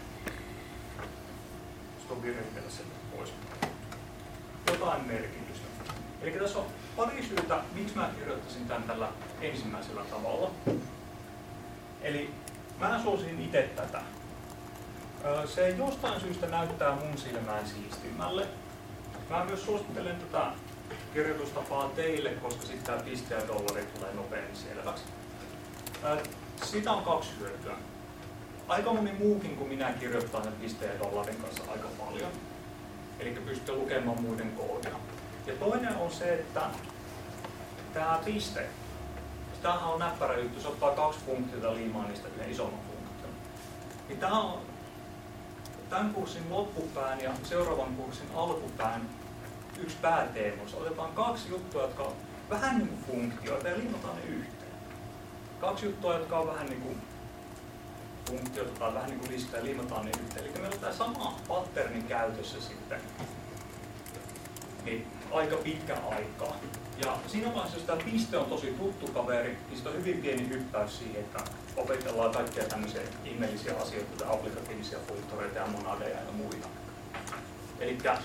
Sitten virheitellä sen pois. Jotain merkitystä. Eli tässä on pari syytä, miksi mä kirjoittaisin tämän tällä ensimmäisellä tavalla. Eli mä suosin itse tätä. Se jostain syystä näyttää mun silmään siistimmälle. Mä myös suosittelen tätä kirjoitustapaa teille, koska sitten tämä piste ja dollari tulee nopeammin selväksi. Sitä on kaksi hyötyä. Aika moni muukin kuin minä kirjoittaa sen pisteen ja dollarin kanssa aika paljon. Eli pystyy lukemaan muiden koodia. Ja toinen on se, että tämä piste, tämähän on näppärä juttu, se ottaa kaksi funktiota liimaa niistä yhden isomman funktion. Niin tämä on tämän kurssin loppupään ja seuraavan kurssin alkupään yksi pääteemoissa. Otetaan kaksi juttua, jotka on vähän niin kuin funktioita ja liimataan ne yhteen. Kaksi juttua, jotka on vähän niin kuin funktioita tai vähän niin kuin lista ja liimataan ne yhteen. Eli meillä on tämä sama patterni käytössä sitten niin aika pitkä aikaa. Ja siinä vaiheessa, jos tämä piste on tosi tuttu kaveri, niin sitä on hyvin pieni hyppäys siihen, että opetellaan kaikkia tämmöisiä ihmeellisiä asioita, kuten applikatiivisia funktoreita ja monadeja ja muita. Elikkä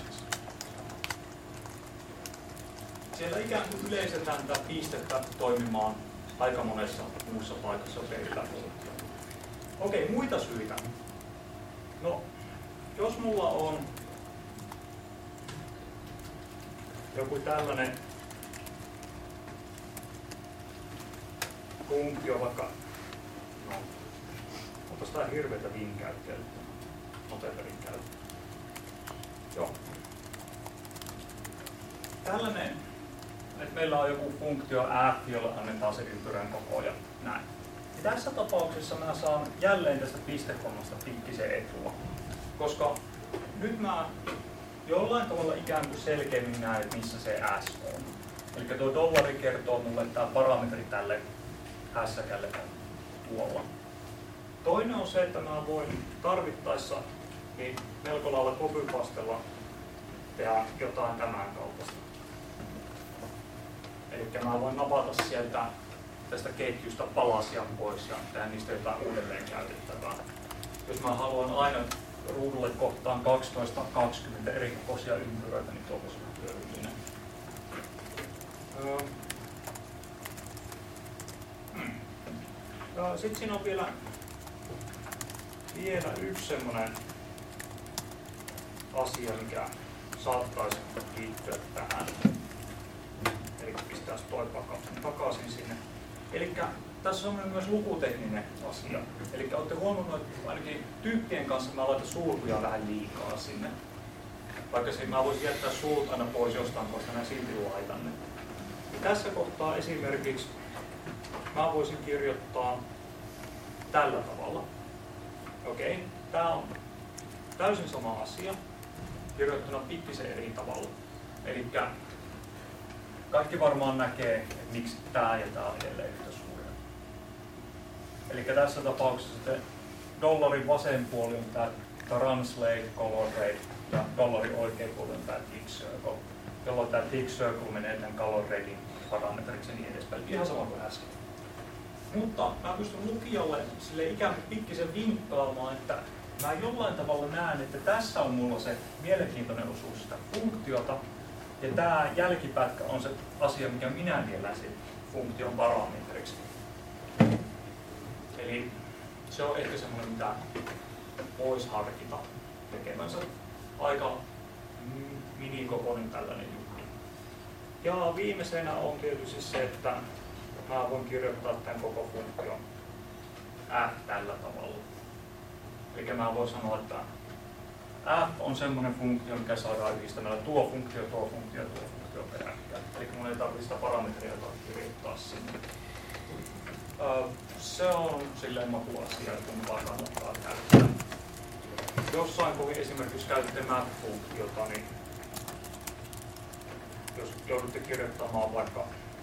siellä ikään kuin yleistetään tätä pistettä toimimaan aika monessa muussa paikassa perillä. Okei, muita syitä. No, jos mulla on joku tällainen funktio, vaikka no, onpas tää hirveetä vinkäyttöä. Nopeita vinkäyttöä. Joo. Tällainen, että meillä on joku funktio f, jolle annetaan se ympyrän koko ja näin. Ja tässä tapauksessa mä saan jälleen tästä pistekommasta pikkisen etua, koska nyt mä jollain tavalla ikään kuin selkeämmin näen, että missä se s on. Eli tuo dollari kertoo mulle, että tämä parametri tälle hässäkälle on tuolla. Toinen on se, että mä voin tarvittaessa niin melko lailla copypastella tehdä jotain tämän kaltaista. Eli mä voin napata sieltä tästä ketjusta palasia pois ja tehdä niistä jotain uudelleen käytettävää. Jos mä haluan aina ruudulle kohtaan 12-20 eri kokoisia ympyröitä, niin tuo voisi olla hyödyllinen. Sitten siinä on vielä yksi semmoinen asia, mikä saattaisi liittyä tähän. Eli pistäisi toi takaisin sinne. Eli tässä on myös lukutekninen asia. Eli olette huomannut, että ainakin tyyppien kanssa mä laitan sulkuja vähän liikaa sinne. Vaikka mä voisin jättää sulut aina pois jostain, koska mä silti laitan ne. Tässä kohtaa esimerkiksi mä voisin kirjoittaa tällä tavalla. Okei, tää on täysin sama asia, kirjoittuna pikkisen eri tavalla. Elikkä kaikki varmaan näkee, että miksi tää ja tää on edelleen yhtä suuria. Elikkä tässä tapauksessa se dollarin vasen puoli on tää translate, color rate ja dollarin oikea puoli on tää tick circle, jolloin tää tick circle menee tämän color ratein parametriksi ja niin edespäin. Ihan sama kuin äsken. Mutta mä pystyn lukijalle sille ikään kuin pikkisen vinkkaamaan, että mä jollain tavalla näen, että tässä on mulla se mielenkiintoinen osuus sitä funktiota, ja tämä jälkipätkä on se asia, mikä minä mieläisin funktion parametriksi. Eli se on ehkä semmoinen, mitä voisi harkita tekemänsä. Aika minikokoinen tällainen juttu. Ja viimeisenä on tietysti se, että mä voin kirjoittaa tämän koko funktion f tällä tavalla. Eli mä voin sanoa, että f on semmoinen funktio, mikä saadaan yhdistämällä tuo funktio peräkkäin. Eli mun ei tarvitse sitä parametria kirjoittaa sinne. Se on silleen makuasia, että mun vaan kannattaa käyttää. Jossain kun esimerkiksi käytätte map-funktiota, niin jos joudutte kirjoittamaan vaikka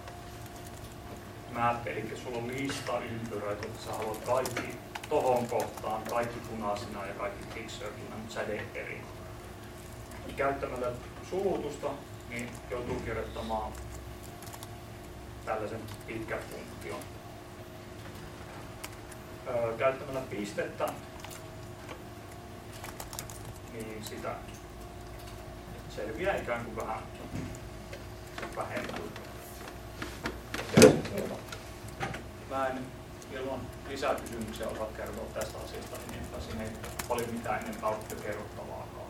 map, eli sulla on lista ympyröitä, että sä haluat kaikki tohon kohtaan, kaikki punaisina ja kaikki pixelkina, mutta säde eri. Käyttämällä sulutusta niin joutuu kirjoittamaan tällaisen pitkän funktion. Käyttämällä pistettä, niin sitä selviää ikään kuin vähän vähemmän. Mä en ilman lisäkysymyksiä osaa kertoa tästä asiasta enempää. Siinä ei paljon mitään enempää ole kerrottavaakaan.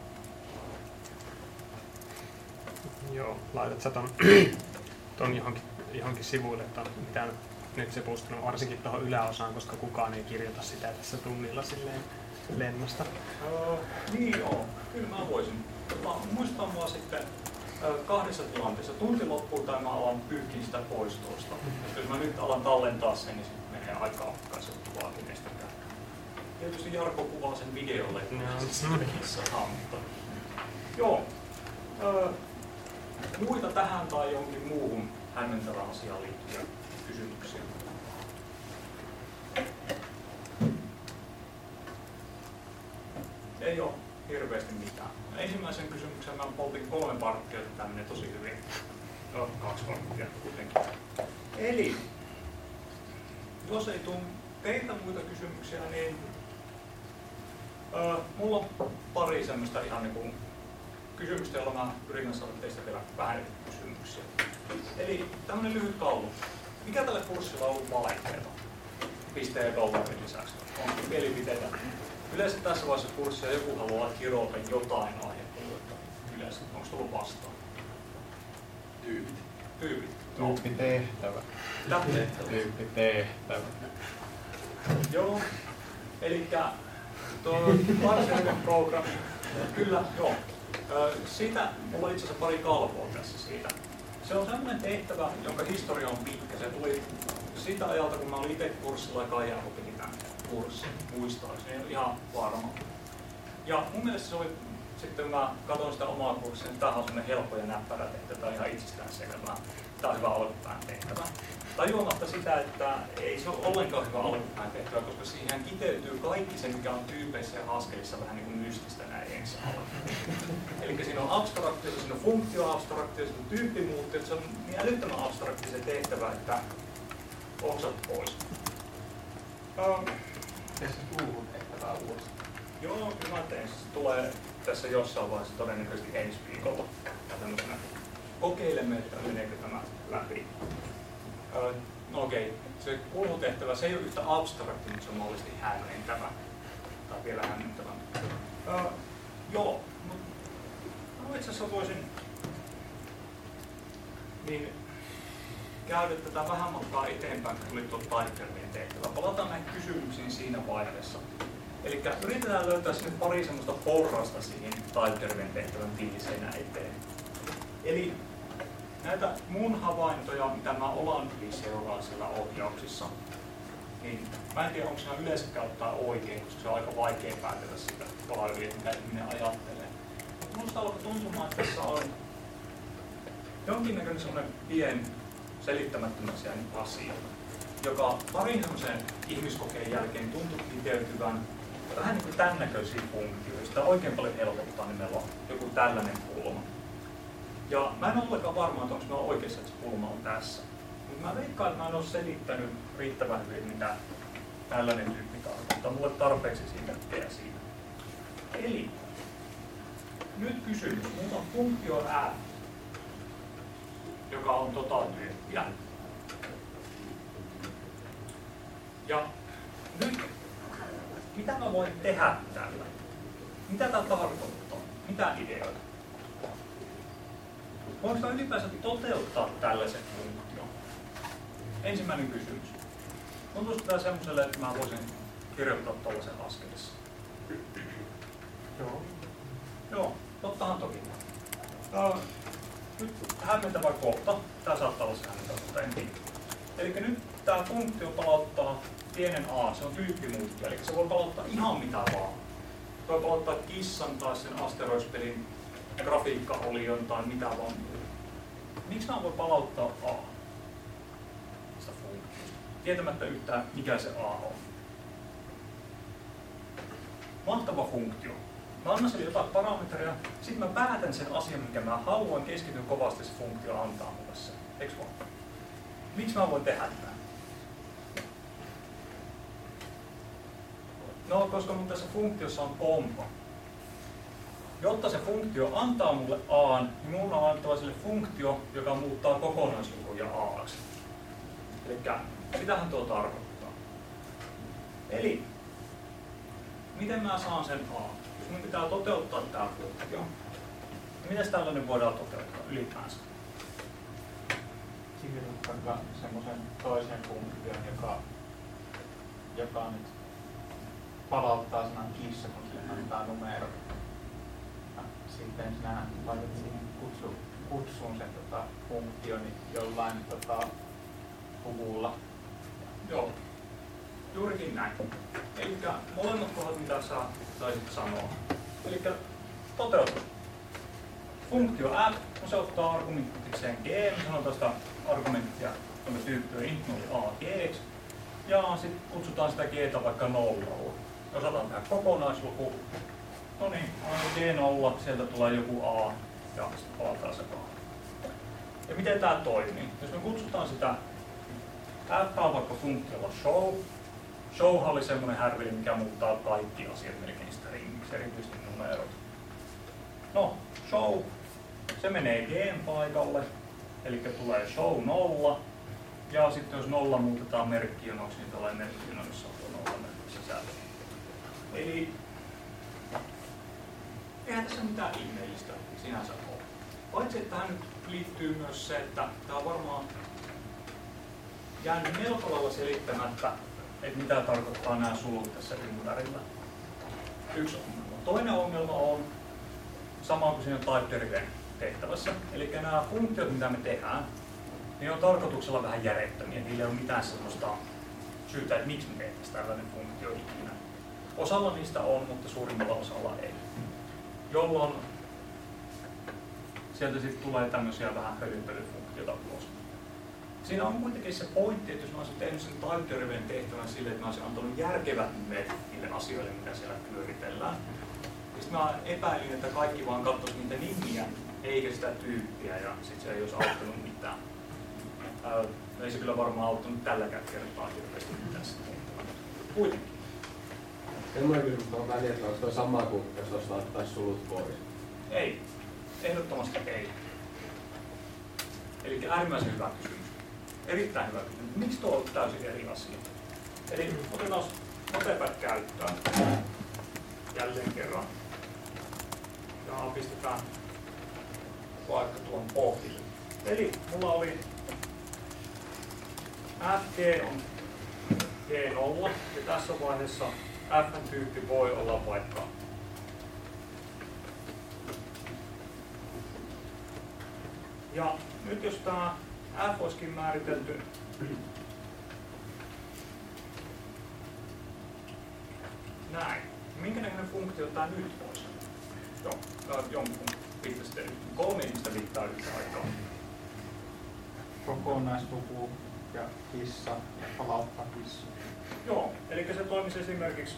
Joo, laitat sä ton johonkin sivuille, että mitä nyt se pustunut varsinkin tuohon yläosaan, koska kukaan ei kirjoita sitä tässä tunnilla silleen lennosta. Niin joo, kyllä mä voisin. Muistan mua sitten kahdessa tilanteessa. Tunti loppuu tai mä alan pyyhkiä sitä pois tuosta. Jos mä nyt alan tallentaa sen, niin sitten menee aika ahkaisen vaatineestakään. Tietysti Jarkko kuvaa sen videolle, että mutta joo. Muita tähän tai jonkin muuhun hämmentävään asiaan liittyviä kysymyksiä? Ei ole hirveästi mitään. Ensimmäisen kysymyksen mä poltin 3 varttia, että tämä menee tosi hyvin. No, 2 varttia kuitenkin. Eli, jos ei tule teiltä muita kysymyksiä, niin mulla on pari semmoista ihan niin kuin kysymystä, jolla mä yritän saada teistä vielä vähän kysymyksiä. Eli tämmönen lyhyt kallu. Mikä tällä kurssilla on ollut vaikeaa? Pisteen ja dollarin lisäksi. Onko mielipiteitä? Yleensä tässä vaiheessa kurssia joku haluaa kirjoita jotain aihealuetta. Yleensä. Onko tullut vastaan? Tyypit. Tyyppitehtävä. Mitä tehtävä? Tyyppitehtävä. Joo. Elikkä tuo varsinainen programmi. Kyllä, joo. Siitä, mulla on itse asiassa pari kalvoa tässä siitä. Se on sellainen tehtävä, jonka historia on pitkä. Se tuli siitä ajalta, kun mä olin itse kurssilla ja Kaija opetin tämän kurssin, muistaakseni, ihan varma. Ja mun mielestä se oli, sitten kun mä katsoin sitä omaa kurssia, niin tämähän on sellainen helppo ja näppärä tehtävä, tämä on ihan itsestäänselvää. Tämä on hyvä alkupään tehtävä. Tajuamatta sitä, että ei se ole ollenkaan hyvä alkupään tehtävä, koska siihen kiteytyy kaikki se, mikä on tyypeissä ja askelissa vähän niin kuin mystistä näin ensin. Eli siinä on abstraktio, siinä on funktioabstraktio, siinä on tyyppimuuttio, se on niin älyttömän abstrakti se tehtävä, että oksat pois. Tässä kuuluu tehtävää uudestaan. Joo, kyllä mä teen. Se tulee tässä jossain vaiheessa todennäköisesti ensi viikolla. Tämmöisenä kokeilemme, että meneekö tämä läpi. No okei, se kulutehtävä, se ei ole yhtä abstrakti, mutta se on mahdollisesti hämmentävä. Tai vielä hämmentävä. Joo, mutta itse asiassa voisin niin käydä tätä vähän matkaa eteenpäin, kun tuli tuo taiteellinen tehtävä. Palataan näihin kysymyksiin siinä vaiheessa. Eli yritetään löytää sinne pari semmoista porrasta siihen taiteellinen tehtävän tiiliseinä eteen. Eli näitä mun havaintoja, mitä mä olan seuraa siellä ohjauksissa, niin mä en tiedä, onko se yleensä käyttää oikein, koska se on aika vaikea päätellä sitä paljon, mitä ihminen ajattelee. Mutta minusta alkoi tuntumaan, että tässä on jonkinnäköinen semmoinen pien selittämättömäisiä asia, joka parin semmoisen ihmiskokeen jälkeen tuntui kiteytyvän vähän niin kuin tämän näköisiä funktioita. Sitä oikein paljon helpottaa, niin meillä on joku tällainen kulma. Ja mä en ole ollenkaan varma, että onko meillä oikeassa, että se kulma on tässä. Mä veikkaan, että mä en ole selittänyt riittävän hyvin, mitä tällainen tyyppi tarkoittaa. Mulle tarpeeksi esimerkkejä siinä. Eli nyt kysymys. Mulla on funktio f, joka on tyyppiä. Ja nyt, mitä mä voin tehdä tällä? Mitä tämä tarkoittaa? Mitä ideoita? Voinko mä ylipäänsä toteuttaa tällaisen funktion? Ensimmäinen kysymys. Tuntuisiko tämä semmoiselle, että mä voisin kirjoittaa tuollaisen askelissa? Joo. Joo, tottahan toki. Nyt hämmentävä kohta. Tämä saattaa olla se hämmentävä, mutta en tiedä. Eli nyt tämä funktio palauttaa pienen a, se on tyyppimuuttuja, eli se voi palauttaa ihan mitä vaan. Se voi palauttaa kissan tai sen asteroispelin grafiikkaolion tai mitä vaan. Miksi mä voin palauttaa a? Sitä funktiosta. Tietämättä yhtään mikä se a on. Mahtava funktio. Mä annan sille jotain parametreja, sitten mä päätän sen asian, minkä mä haluan, keskityn kovasti, se funktio antaa mulle sen. Eiks vaan? Miksi mä voin tehdä tämän? No, koska mun tässä funktiossa on kompa. Jotta se funktio antaa mulle a, niin mun on antava sille funktio, joka muuttaa kokonaislukuja a-ksi. Elikkä sitähän tuo tarkoittaa. Eli, miten mä saan sen a? Jos mun pitää toteuttaa tää funktio, niin miten tällainen voidaan toteuttaa ylipäänsä? Kirjoitat vaikka semmoisen toisen funktion, joka nyt palauttaa sanan kissa, kun sille antaa numero. Ja sitten sinä laitat siihen kutsuun sen funktion jollain luvulla. Joo, juurikin näin. Eli molemmat kohdat, mitä sä taisit sanoa. Eli toteutus. Funktio f, no se ottaa argumenttikseen g, me sanotaan sitä argumenttia, jonka tyyppi on int a g, ja sitten kutsutaan sitä g vaikka 0. Osataan tehdä kokonaisluku. No niin, g0, sieltä tulee joku a, ja sitten palataan se a. Ja miten tämä toimii? Jos me kutsutaan sitä f vaikka funktiolla show. Showhan oli semmoinen härveli, mikä muuttaa kaikki asiat melkein stringiksi, erityisesti numerot. No, show, se menee g paikalle, eli tulee show 0. Ja sitten jos 0 muutetaan merkkijonoksi, niin tulee merkkijonoissa tuo 0 merkki sisällä. Eli eihän tässä mitään ihmeellistä sinänsä ole. Paitsi että tähän nyt liittyy myös se, että tämä on varmaan jäänyt melko lailla selittämättä, että mitä tarkoittaa nämä sulut tässä ympärillä. Yksi ongelma. Toinen ongelma on sama kuin siinä type-deriven tehtävässä. Eli nämä funktiot, mitä me tehdään, niin on tarkoituksella vähän järjettömiä. Niillä ei ole mitään sellaista syytä, että miksi me tehtäisiin tällainen funktio ikinä. Osalla niistä on, mutta suurimmalla osalla ei. Jolloin sieltä sitten tulee tämmöisiä vähän hölynpölyfunktioita ulos. Siinä on kuitenkin se pointti, että jos mä olisin tehnyt sen type-deriven tehtävän sille, että mä olisin antanut järkevät nimet niille asioille, mitä siellä pyöritellään. Ja sitten mä epäilin, että kaikki vaan katsoisi niitä nimiä, eikä sitä tyyppiä, ja sitten se ei olisi auttanut mitään. Ei se kyllä varmaan auttanut tälläkään kertaa hirveästi mitään sitä tehtävää. Kuitenkin. Semmoinen kysymys on väliä, että onko tuo sama kuin jos tuosta ottaisi sulut pois? Ei. Ehdottomasti ei. Eli äärimmäisen hyvä kysymys. Erittäin hyvä kysymys. Miksi tuo on täysin eri asia? Eli otetaan notepad käyttöön. Jälleen kerran. Ja pistetään vaikka tuon pohjille. Eli mulla oli fg on g0 ja tässä vaiheessa f-tyyppi voi olla vaikka ja nyt jos tämä f olisikin määritelty näin, minkä näköinen funktio tämä nyt voisi? Joo, tämä on jonkun viittaisten 3 ihmistä viittaa yhtä aikaa. Kokonaisluku ja kissa ja palauttaa kissa. Joo, eli se toimisi esimerkiksi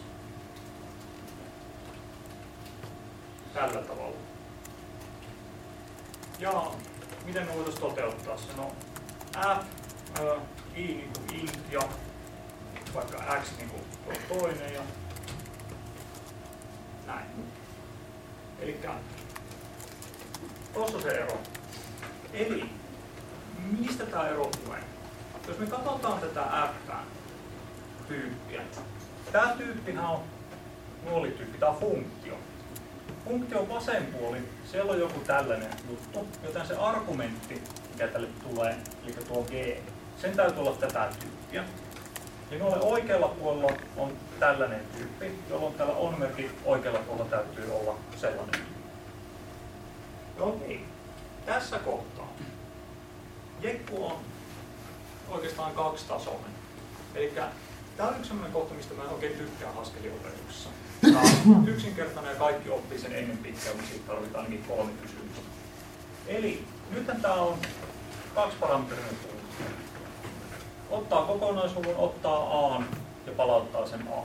tällä tavalla. Ja miten me voitaisiin toteuttaa se? No, f i niin kuin int ja vaikka x niin kuin tuo toinen ja näin. Elikkä tuossa se ero. Eli mistä tämä ero tulee? Jos me katsotaan tätä f-tyyppiä, tämä tyyppihän on nuolityyppi, tämä on funktio. Funktio on vasen puoli, siellä on joku tällainen juttu, joten se argumentti, mikä tälle tulee, eli tuo g, sen täytyy olla tätä tyyppiä. Ja noille oikealla puolella on tällainen tyyppi, jolloin tällä on-merkin oikealla puolella täytyy olla sellainen tyyppi. Okei, tässä kohtaa jekku on oikeastaan kaksitasoinen. Eli tämä on yksi sellainen kohta, mistä mä en oikein tykkään Haskell-opetuksessa. Tämä on yksinkertainen ja kaikki oppii sen ennen pitkään, mutta siitä tarvitaan ainakin 3 kysymystä. Eli nythän tämä on 2-parametrinen funktio. Ottaa kokonaisuuden, ottaa a ja palauttaa sen a.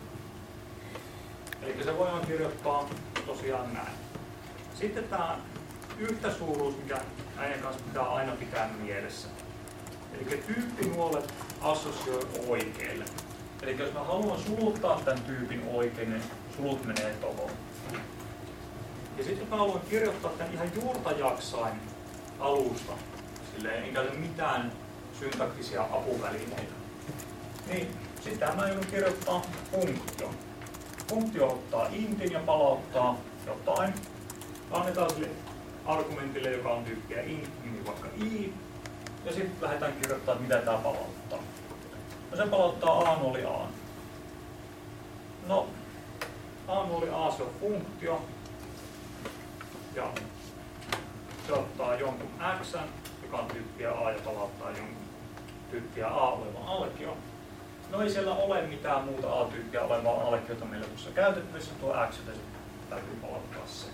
Eli se voidaan kirjoittaa tosiaan näin. Sitten tämä yhtäsuuruus, mikä näiden kanssa pitää aina pitää mielessä. Eli tyyppinuolet assosioi oikealle. Eli jos mä haluan suluttaa tämän tyypin oikein, niin sulut menee tohon. Ja sitten jos mä haluan kirjoittaa tämän ihan juurta jaksain alusta, silleen en käytä mitään syntaktisia apuvälineitä, niin sitten mä joudun kirjoittaa funktio. Funktio ottaa intin ja palauttaa jotain. Annetaan sille argumentille, joka on tyyppiä int, niin vaikka i, ja sitten lähdetään kirjoittamaan, mitä tämä palauttaa. No se palauttaa a0 a. No, a0 a se on funktio, ja se ottaa jonkun x, joka on tyyppiä a, ja palauttaa jonkun tyyppiä a olevan alkio. No ei siellä ole mitään muuta a-tyyppiä olevaa alkiota meillä tuossa käytettävissä, tuo x, joten täytyy palauttaa se.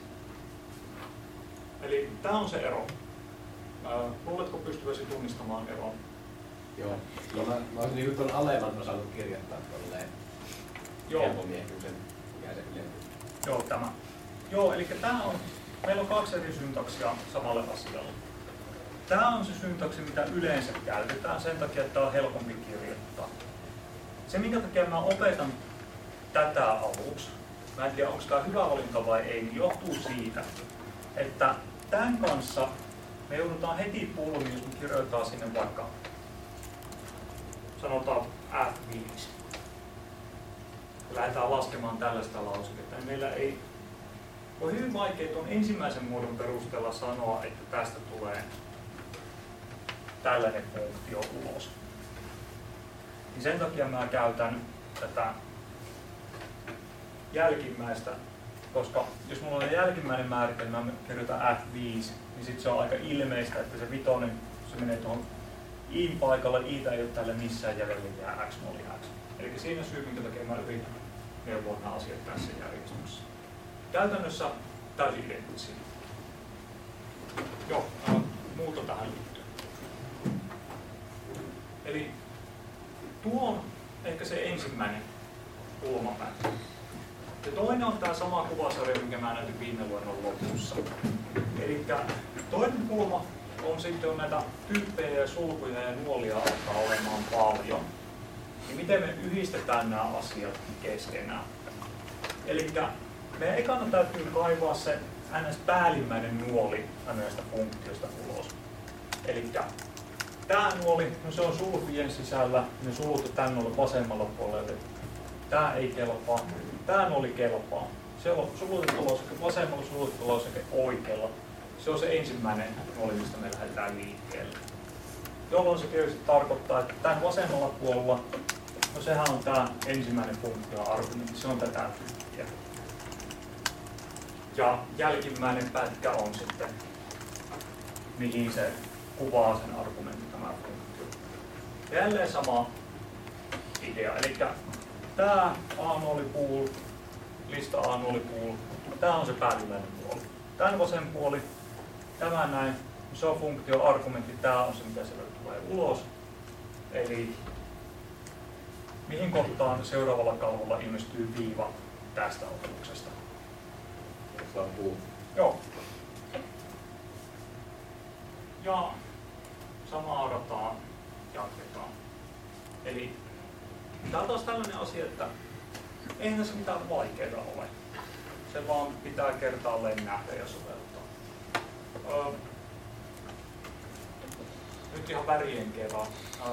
Eli tämä on se ero. Luuletko pystyväsi tunnistamaan eron? Joo. No mä olisin niin tuon aleman osannut kirjoittaa tolleen helpommin ehkä sen yleensä. Joo, tämä. Joo, eli tämä on, meillä on 2 eri syntaksia samalle asialle. Tämä on se syntaksi, mitä yleensä käytetään sen takia, että tämä on helpompi kirjoittaa. Se, minkä takia mä opetan tätä aluksi, mä en tiedä onko tämä hyvä valinta vai ei, niin johtuu siitä, että tämän kanssa me joudutaan heti pulmiin, jos me kirjoitetaan sinne vaikka, sanotaan F5. Ja lähdetään laskemaan tällaista lauseketta, niin meillä ei ole hyvin vaikea tuon ensimmäisen muodon perusteella sanoa, että tästä tulee tällainen funktio ulos. Niin sen takia mä käytän tätä jälkimmäistä, koska jos mulla on jälkimmäinen määritelmä, mä kirjoitan F5, niin sit se on aika ilmeistä, että se vitonen, se menee tuohon i paikalle, i ei ole tällä missään jäljellä, jää x, oli x. Eli siinä syy, minkä takia mä yritin neuvoa nämä asiat tässä järjestelmässä. Käytännössä täysin identtisiä. Joo, muuta tähän liittyen. Eli tuo on ehkä se ensimmäinen kulmapäin. Ja toinen on tämä sama kuvasarja, minkä mä näytin viime luennon lopussa. Eli toinen kulma on sitten on näitä tyyppejä ja sulkuja ja nuolia alkaa olemaan paljon. Niin miten me yhdistetään nämä asiat keskenään? Eli meidän ekana täytyy kaivaa se ns. Päällimmäinen nuoli näistä funktioista ulos. Eli tämä nuoli, no se on sulkujen sisällä, ne sulut on tänne olla vasemmalla puolella. Tämä ei kelpaa, tämä nuoli kelpaa. Siellä on sulutettu lauseke vasemmalla, sulutettu lauseke oikealla. Se on se ensimmäinen nuoli, mistä me lähdetään liikkeelle. Jolloin se tietysti tarkoittaa, että tämän vasemmalla puolella, no sehän on tämä ensimmäinen funktio-argumentti, se on tätä tyyppiä. Ja jälkimmäinen pätkä on sitten, mihin se kuvaa sen argumentin tämä funktio. Jälleen sama idea, eli tämä A0-pool, lista A0-pool, tämä on se päällimmäinen puoli. Tämän vasen puoli, tämä näin, se on funktio-argumentti, tämä on se, mitä sieltä tulee ulos. Eli mihin kohtaan seuraavalla kalvolla ilmestyy viiva tästä opetuksesta. Joo. Ja samaa rataa jatketaan. Eli tää on taas tällainen asia, että eihän tässä mitään vaikeaa ole. Se vaan pitää kertaalleen nähdä ja soveltaa. Nyt ihan värien kerran.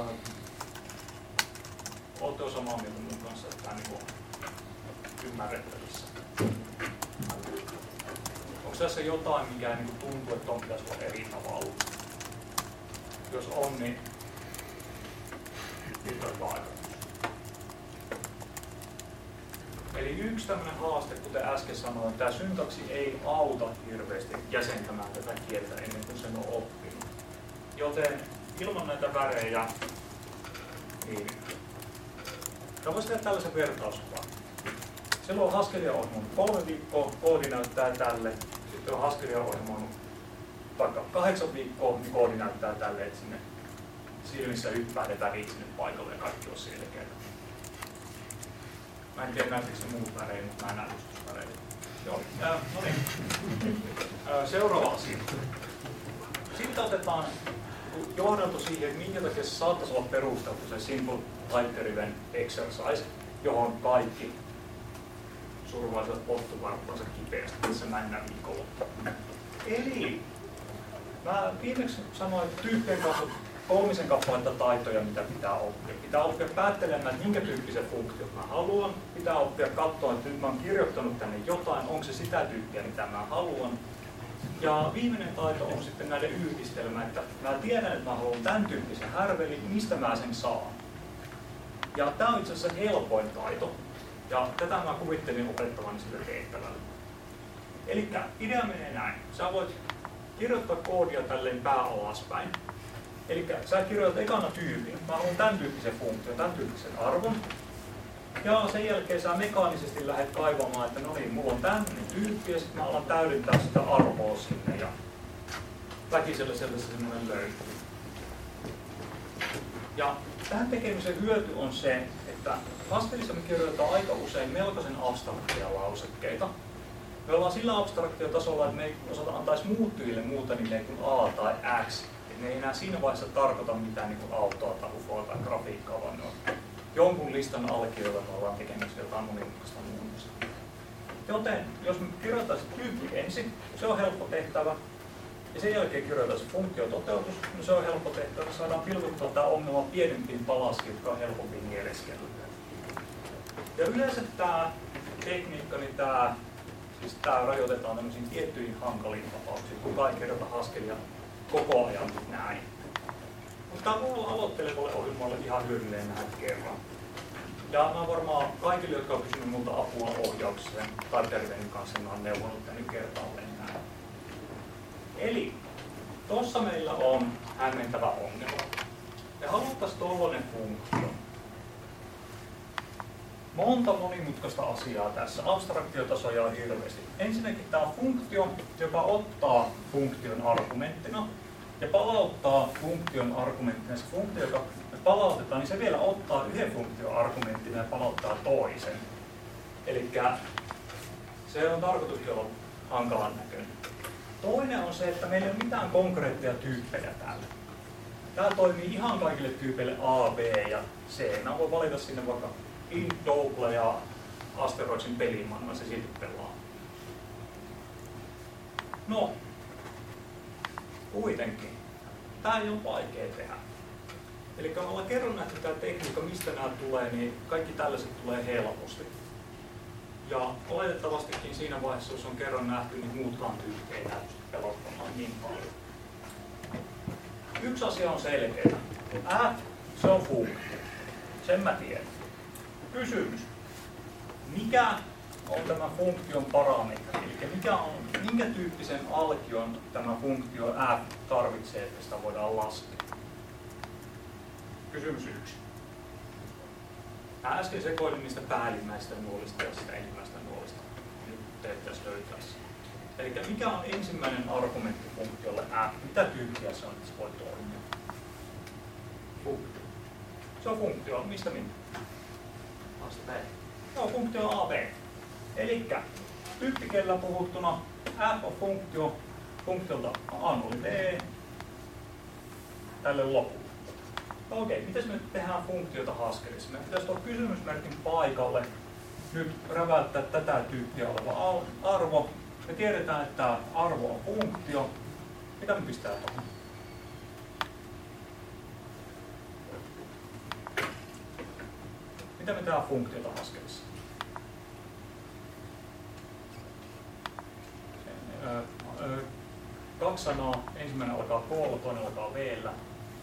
Ootte samaa mieltä mun kanssa, että tämä on ymmärrettävissä? Onko tässä jotain, mikä tuntuu, että on pitäisi olla eri tavalla? Jos on, niin on aika. Eli yksi tämmöinen haaste, kuten äsken sanoin, että tämä syntaksi ei auta hirveästi jäsentämään tätä kieltä ennen kuin sen on oppinut. Joten ilman näitä värejä, niin tämä voisi tehdä tällaisen vertauskuvan. Silloin on Haskellia ohjelmoinut 3 viikkoa, koodi näyttää tälle. Sitten on Haskellia ohjelmoinut vaikka 8 viikkoa, niin koodi näyttää tälle, että sinne silmissä hyppää ne värit sinne paikalle ja kaikki on selkeää. Mä en tiedä näyttikö se muut väreitä, mutta mä en näe väreitä. Joo, no niin. Seuraava asia. Sitten otetaan johdanto siihen, että minkä takia se saattaisi olla perusteltu se Simple Type-Driven Exercise, johon kaikki survaisivat pottuvarppansa kipeästi tässä mennään viikonloppuun. Eli mä viimeksi sanoin, että tyyppien kanssa 3 kappaletta taitoja, mitä pitää oppia. Pitää oppia päättelemään, että minkä tyyppisen funktion mä haluan. Pitää oppia katsoa, että nyt mä oon kirjoittanut tänne jotain, onko se sitä tyyppiä, mitä mä haluan. Ja viimeinen taito on sitten näiden yhdistelmä, että mä tiedän, että mä haluan tämän tyyppisen härvelin, mistä mä sen saan. Ja tää on itse asiassa helpoin taito. Ja tätä mä kuvittelin opettavani sillä tehtävällä. Elikkä idea menee näin. Sä voit kirjoittaa koodia tälleen pää alaspäin. Elikkä sä kirjoitat ekana tyypin. Mä haluan tämän tyyppisen funktion, tämän tyyppisen arvon. Ja sen jälkeen sä mekaanisesti lähdet kaivamaan, että no niin, mulla on tämmöinen tyyppi ja sitten mä alan täydentää sitä arvoa sinne ja väkisellä semmoinen löytyy. Ja tähän tekemisen hyöty on se, että Haskellissa me kirjoitetaan aika usein melkoisen abstraktia lausekkeita. Me ollaan sillä abstraktiotasolla, että me ei osata antaisi muuttujille muuta nimeä kuin A tai X. Et ne ei enää siinä vaiheessa tarkoita mitään niin kuin autoa tai ufoa tai grafiikkaa, vaan ne on jonkun listan alkioilla me ollaan tekemässä jotain monimutkaista muutosta. Joten jos me kirjoittaisiin tyyppi ensin, se on helppo tehtävä. Ja sen jälkeen kirjoitetaan funktio-toteutus, no se on helppo tehtävä. Saadaan pilkottua tämä ongelma pienempiin palasiin, jotka on helpompi mieleskellä. Ja yleensä tämä tekniikka, niin tämä rajoitetaan tämmöisiin tiettyihin hankaliin tapauksiin. Kukaan ei kirjoita Haskellia koko ajan näin. Mutta tämä voi olla aloittelevalle ohjelmalle ihan hyödyllinen nähdä kerran. Ja mä varmaan kaikille, jotka on kysynyt multa apua ohjaukseen tai terveyden kanssa, mä oon neuvonut tänne kertaalleen näin. Eli tossa meillä on hämmentävä ongelma. Me haluttaisiin tollainen funktio. Monta monimutkaista asiaa tässä. Abstraktiotasoja on hirveästi. Ensinnäkin tämä funktio, joka ottaa funktion argumenttina ja palauttaa funktion argumenttina. Se funktio, joka me palautetaan, niin se vielä ottaa yhden funktion argumenttina ja palauttaa toisen. Eli se on tarkoituskin olla hankalan näköinen. Toinen on se, että meillä ei ole mitään konkreettia tyyppejä täällä. Tämä toimii ihan kaikille tyypeille A, B ja C. Mä voin valita sinne vaikka int, double ja asteroidsin pelimanna, se silti pelaa. No, kuitenkin. Tää ei ole vaikea tehdä. Eli kun ollaan kerran nähty tämä tekniikka, mistä nämä tulee, niin kaikki tällaiset tulee helposti. Ja oletettavastikin siinä vaiheessa, jos on kerran nähty, niin muutkaan tyypit ei pysty pelottamaan niin paljon. Yksi asia on selkeä. Se on funktio. Sen mä tiedän. Kysymys. Mikä on tämän funktion parametri? Eli minkä tyyppisen alkion tämä funktio f tarvitsee, että sitä voidaan laskea? Kysymys 1. Mä äsken sekoilin niistä päällimmäistä nuolista ja sitä ensimmäistä nuolista. Nyt tehtäisiin löytää se. Eli mikä on ensimmäinen argumentti funktiolle f? Mitä tyyppiä se on, että se voi toimia? Funktio. Se on funktio. Mistä minä? Vasta B. Joo, funktio AB. Elikkä tyyppikielellä puhuttuna f on funktio, funktiolta a oli b tälle lopulle. Okei, miten me tehdään funktiota Haskellissa? Me pitäisi tuoda kysymysmerkin paikalle nyt räväyttää tätä tyyppiä oleva arvo. Me tiedetään, että tämä arvo on funktio. Mitä me pistää tuohon? Mitä me tehdään funktiota Haskellissa? Kaksi sanaa. Ensimmäinen alkaa K:lla, toinen alkaa V:llä.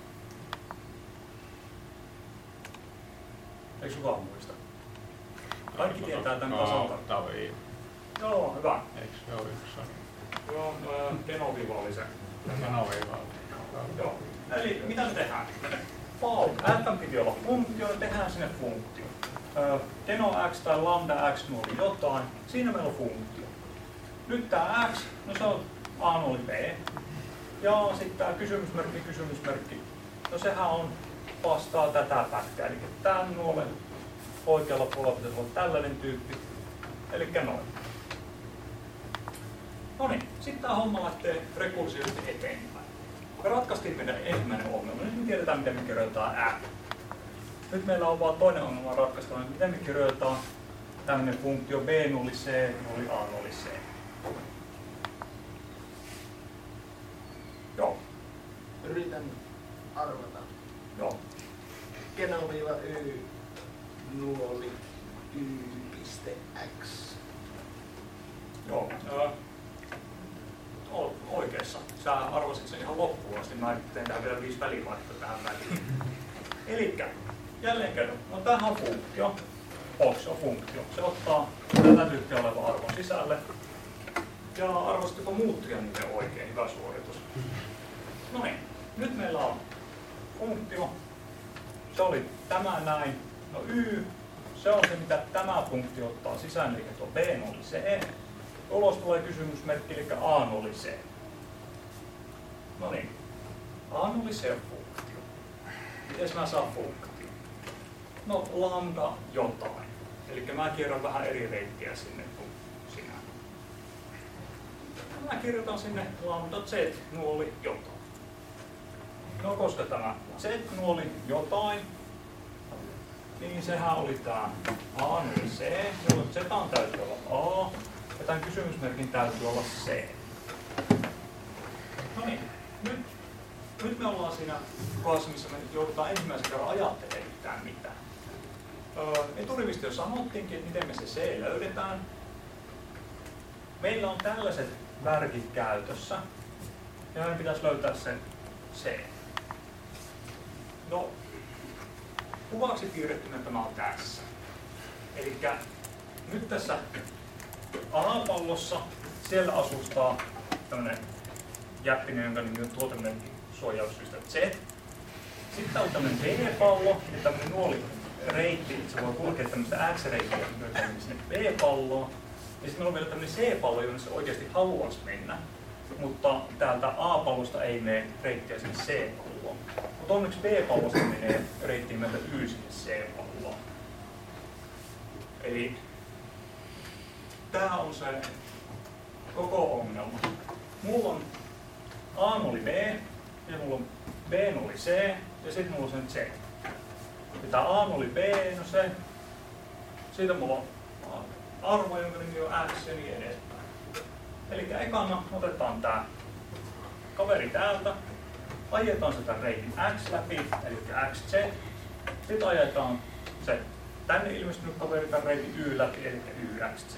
Eikö kukaan muista? Kaikki tietää tämän tasan tarkkaan. Joo, hyvä. Eikö se ole yksi? Joo, Deno-viiva oli se. Deno-viiva. Joo. Eli mitä me tehdään? F piti olla funktio, ja tehdään sinne funktio. Deno x tai lambda x oli jotain, siinä meillä on funktio. Nyt tää x, no se on a oli b. Ja sitten tää kysymysmerkki, no sehän on vastaa tätä pätkää. Eli tän nuolen oikealla puolella pitäisi olla tällainen tyyppi. Elikkä noin. Noniin, sitten tää homma lähtee rekursiivisesti eteenpäin. Me ratkaistiin meidän ensimmäinen ongelma. Nyt me tiedetään, miten me kirjoitetaan f. Nyt meillä on vaan toinen ongelma ratkaistava. Miten me kirjoitetaan tämmöinen funktio b nulli c nulli a nulli c. Joo. Yritän arvata. Joo. Geno-y nuoli y.x. Joo. Oikeassa. Sä arvasit sen ihan loppuun asti. Mä tehdään vielä 5 välivaihtoa tähän väliin. Elikkä, jälleen kerran. No tämähän on funktio. Se on funktio. Se ottaa tätä tyyppiä olevan arvon sisälle. Ja arvostiko muuttuja niiden oikein? Hyvä suoritus. No niin. Nyt meillä on funktio. Se oli tämä näin. No y. Se on se, mitä tämä funktio ottaa sisään, eli tuo b oli c. Ulos tulee kysymysmerkki, eli a oli c. No niin. A oli c on funktio. Miten mä saan funktio? No lambda jotain. Eli mä kierrän vähän eri reittiä sinne kuin sinä. Mä kirjoitan sinne lambda z nuoli jotain. No koska tämä z nuoli jotain, niin sehän oli tää a oli c, jolloin z täytyy olla a, ja tämän kysymysmerkin täytyy olla c. No niin, nyt me ollaan siinä kohdassa, missä me nyt joudutaan ensimmäisen kerran ajattelemaan yhtään mitään. Eturivistä jo sanottiinkin, että miten me se c löydetään. Meillä on tällaiset värkit käytössä, ja meidän pitäisi löytää sen c. No, kuvaksi piirrettynä tämä on tässä. Elikkä nyt tässä A-pallossa siellä asustaa tämmönen jäppinen, jonka nimi on tuotemerkki suojaussyistä Z. Sitten on tämmönen B-pallo, eli tämmönen nuolireitti, että se voi kulkea tämmöistä X-reittiä sinne B-palloon. Ja sitten meillä on vielä tämmönen C-pallo, jonne se oikeasti haluaisi mennä. Mutta täältä A-pallosta ei mene reittiä sinne C-palloon. Mutta onneksi B-pallosta menee reittiin meiltä Y sinne C-palloon. Eli tää on se koko ongelma. Mulla on A oli B, ja mulla on B oli C, ja sitten mulla on sen Z. Ja tää A oli B, no se. Siitä mulla on arvo, jonka nimi on X ja niin edespäin. Eli ekana otetaan tää kaveri täältä, ajetaan sitä reitin X läpi, eli XZ. Sitten ajetaan se tänne ilmestynyt kaveri tämän reitin Y läpi, eli YXZ.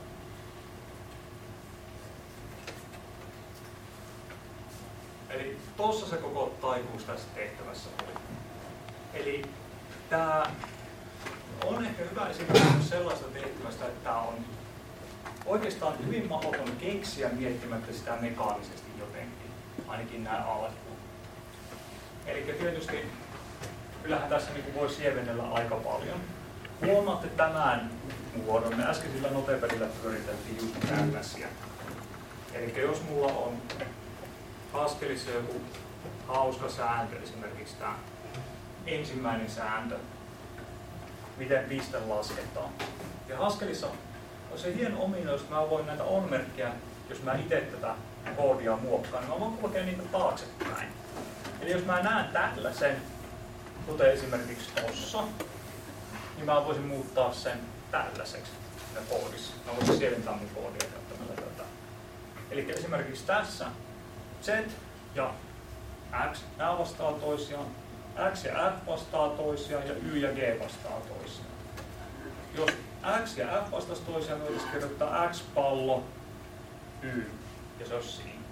Eli tossa se koko taikuus tässä tehtävässä oli. Eli tää on ehkä hyvä esimerkiksi sellaista tehtävästä, että tää on oikeastaan hyvin mahdoton keksiä miettimättä sitä mekaanisesti jotenkin, ainakin nämä alkuun. Eli tietysti kyllähän tässä niin voi sievennellä aika paljon. Huomaatte tämän muodon. Me äskeisellä notepadilla pyöriteltiin just tällaisia. Eli jos mulla on Haskellissa joku hauska sääntö, esimerkiksi tämä ensimmäinen sääntö, miten piste lasketaan. Ja Haskellissa on se hieno ominaisuus, että mä voin näitä on-merkkejä, jos mä itse tätä koodia muokkaan, niin mä voin kulkea niitä taaksepäin. Eli jos mä näen tällaisen, kuten esimerkiksi tuossa, niin mä voisin muuttaa sen tällaiseksi koodissa. Mä voisin sieventää mun koodia käyttämällä tätä. Eli esimerkiksi tässä Z ja X, nämä vastaa toisiaan, X ja F vastaa toisiaan ja Y ja G vastaa toisiaan. Jos X ja F vastaisi toisiaan, niin voitaisiin kirjoittaa X-pallo, Y ja se olisi siinä.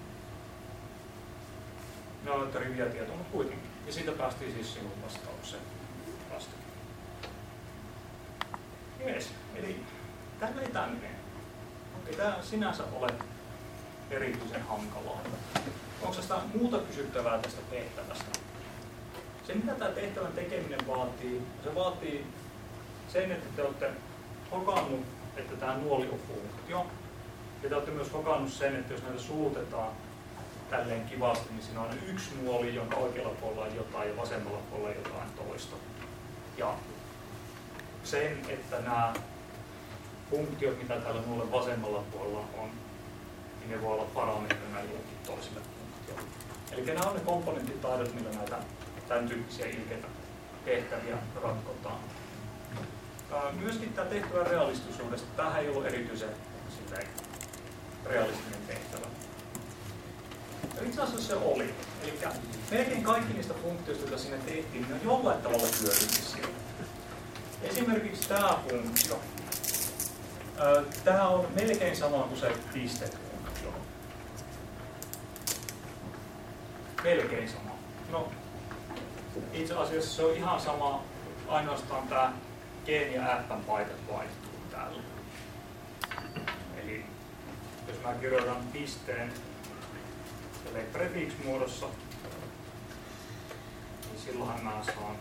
Ne on riviä tietoa, mutta kuitenkin. Ja siitä päästiin siis sinun vastaukseen vasta. Jees, eli tällä ei tämä menee. Ei tämä sinänsä ole erityisen hankalaa. Onko tästä muuta kysyttävää tästä tehtävästä? Se, mitä tämä tehtävän tekeminen vaatii, se vaatii sen, että te olette hokannut, että tämä nuoli on funktio. Ja te olette myös hokannut sen, että jos näitä sulutetaan tälleen kivasti, niin siinä on yksi nuoli, jonka oikealla puolella on jotain ja vasemmalla puolella jotain toista. Ja sen, että nämä funktiot, mitä täällä nuolen vasemmalla puolella on, niin ne voi olla parametrina jollekin toisille funktioille. Eli nämä on ne komponenttitaidot, millä näitä tämän tyyppisiä ilkeitä tehtäviä ratkotaan. Myöskin tämä tehtävän realistisuudesta, tämähän ei ollut erityisen realistinen tehtävä. Ja itse asiassa se oli. Eli melkein kaikki niistä funktioista, joita siinä tehtiin, ne on jollain tavalla hyödyllisiä. Esimerkiksi tämä funktio. Tämä on melkein sama kuin se pistefunktio. Melkein sama. No, itse asiassa se on ihan sama, ainoastaan tämä G ja F paikat vaihtuu täällä. Eli jos mä kirjoitan pisteen prefix-muodossa, niin silloinhan mä saan